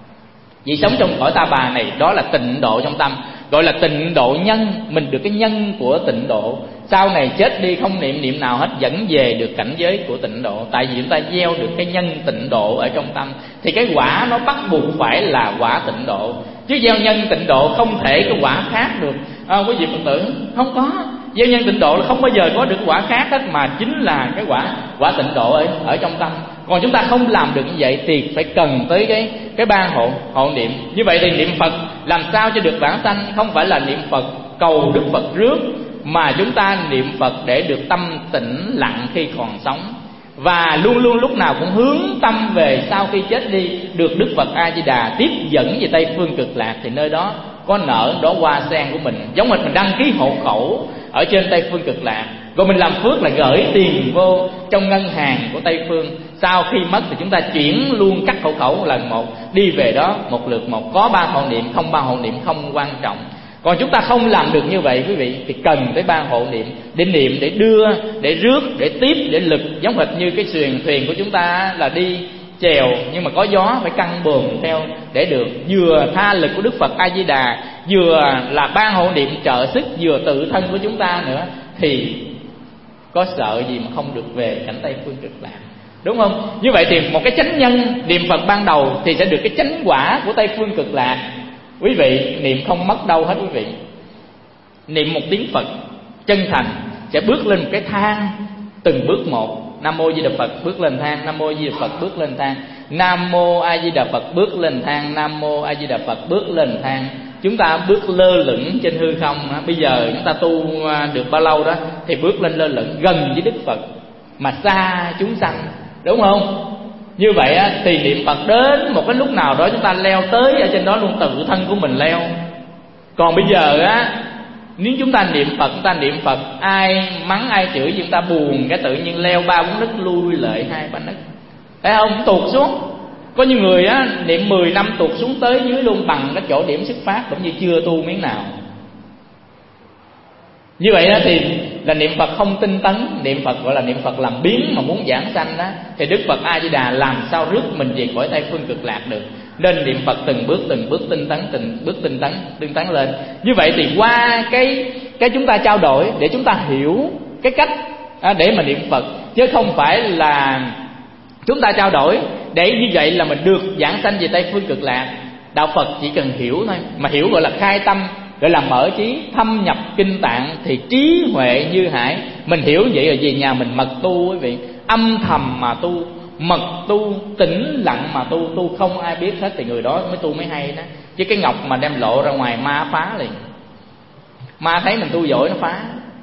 Vì sống trong cõi Ta Bà này đó là tịnh độ trong tâm, gọi là tịnh độ nhân. Mình được cái nhân của tịnh độ, sau này chết đi không niệm niệm nào hết vẫn về được cảnh giới của tịnh độ. Tại vì chúng ta gieo được cái nhân tịnh độ ở trong tâm, thì cái quả nó bắt buộc phải là quả tịnh độ. Chứ gieo nhân tịnh độ không thể cái quả khác được à, quý vị Phật tử, không có. Gieo nhân tịnh độ là không bao giờ có được quả khác hết, mà chính là cái quả quả tịnh độ ở ở trong tâm. Còn chúng ta không làm được như vậy thì phải cần tới cái cái ban hộ hộ niệm. Như vậy thì niệm Phật làm sao cho được vãng sanh, không phải là niệm Phật cầu Đức Phật rước, mà chúng ta niệm Phật để được tâm tĩnh lặng khi còn sống, và luôn luôn lúc nào cũng hướng tâm về sau khi chết đi được Đức Phật A Di Đà tiếp dẫn về Tây Phương Cực Lạc. Thì nơi đó có nở đóa hoa sen của mình, giống như mình đăng ký hộ khẩu ở trên Tây Phương Cực Lạc. Rồi mình làm phước là gửi tiền vô trong ngân hàng của Tây Phương. Sau khi mất thì chúng ta chuyển luôn, cắt hộ khẩu lần một, đi về đó một lượt một. Có ba hộ niệm, không ba hộ niệm không quan trọng. Còn chúng ta không làm được như vậy quý vị, thì cần tới ba hộ niệm để niệm, để đưa, để rước, để tiếp, để lực. Giống hệt như cái thuyền thuyền của chúng ta là đi chèo, nhưng mà có gió phải căng buồm theo để được. Vừa tha lực của Đức Phật A Di Đà, vừa là ba hộ niệm trợ sức, vừa tự thân của chúng ta nữa, thì có sợ gì mà không được về cảnh Tây Phương Cực Lạc, đúng không? Như vậy thì một cái chánh nhân niệm Phật ban đầu thì sẽ được cái chánh quả của Tây Phương Cực Lạc. Quý vị niệm không mất đâu hết quý vị. Niệm một tiếng Phật chân thành sẽ bước lên một cái thang, từng bước một. Nam mô Di Đà Phật bước lên thang, Nam mô Di Đà Phật bước lên thang, Nam mô A Di Đà Phật bước lên thang, Nam mô A Di Đà Phật bước lên thang. Chúng ta bước lơ lửng trên hư không. Bây giờ chúng ta tu được bao lâu đó thì bước lên lơ lửng gần với Đức Phật mà xa chúng sanh, đúng không? Như vậy á, thì niệm Phật đến một cái lúc nào đó chúng ta leo tới ở trên đó luôn, tự thân của mình leo. Còn bây giờ á, nếu chúng ta niệm Phật, chúng ta niệm Phật, ai mắng ai chửi chúng ta buồn, cái tự nhiên leo ba bốn nấc lui lại hai ba nấc, thấy không? Tuột xuống. Có những người á niệm mười năm tuột xuống tới dưới luôn, bằng cái chỗ điểm xuất phát, cũng như chưa tu miếng nào. Như vậy đó thì là niệm Phật không tinh tấn. Niệm Phật gọi là niệm Phật làm biến mà muốn giảng sanh đó, thì Đức Phật A Di Đà làm sao rước mình về cõi Tây Phương Cực Lạc được. Nên niệm Phật từng bước từng bước tinh tấn, từng bước tinh tấn tinh tấn lên. Như vậy thì qua cái cái chúng ta trao đổi để chúng ta hiểu cái cách để mà niệm Phật, chứ không phải là chúng ta trao đổi để như vậy là mình được giảng sanh về Tây Phương Cực Lạc. Đạo Phật chỉ cần hiểu thôi, mà hiểu gọi là khai tâm, gọi là mở trí, thâm nhập kinh tạng thì trí huệ như hải. Mình hiểu vậy rồi về nhà mình mật tu quý vị, âm thầm mà tu, mật tu, tĩnh lặng mà tu, tu không ai biết hết thì người đó mới tu mới hay đó. Chứ cái ngọc mà đem lộ ra ngoài ma phá liền. Ma thấy mình tu giỏi nó phá,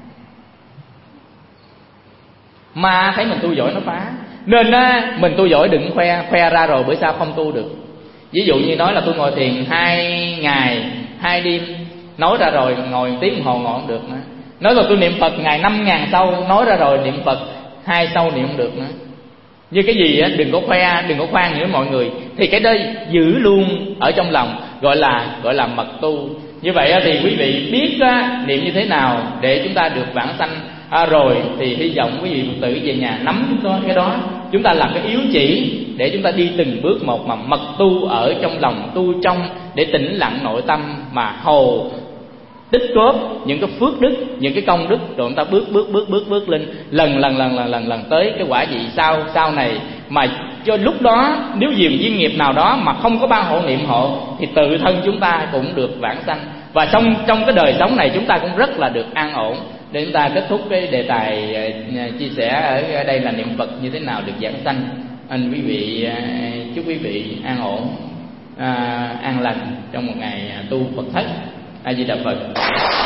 ma thấy mình tu giỏi nó phá. Nên á, mình tu giỏi đừng khoe, khoe ra rồi bữa sau không tu được. Ví dụ như nói là tôi ngồi thiền hai ngày hai đêm, nói ra rồi ngồi một tiếng đồng hồ ngồi không được nữa. Nói rồi tôi niệm Phật ngày năm ngàn sau, nói ra rồi niệm Phật hai sau niệm không được nữa. Như cái gì á, đừng có khoe, đừng có khoan với mọi người, thì cái đó giữ luôn ở trong lòng, gọi là gọi là mật tu. Như vậy á, thì quý vị biết á, niệm như thế nào để chúng ta được vãng sanh à, rồi thì hy vọng quý vị Phật tử về nhà nắm cái đó, chúng ta làm cái yếu chỉ để chúng ta đi từng bước một mà mật tu ở trong lòng, tu trong để tĩnh lặng nội tâm mà hầu tích góp những cái phước đức, những cái công đức, rồi chúng ta bước bước bước bước bước lên lần lần lần lần lần lần tới cái quả vị sau sau này. Mà cho lúc đó nếu duyên duyên nghiệp nào đó mà không có ban hộ niệm hộ thì tự thân chúng ta cũng được vãng sanh, và trong trong cái đời sống này chúng ta cũng rất là được an ổn. Để chúng ta kết thúc cái đề tài uh, chia sẻ ở đây là niệm Phật như thế nào được giảng sanh. Anh quý vị uh, chúc quý vị an ổn, uh, an lành trong một ngày tu Phật thất. A Di Đà Phật.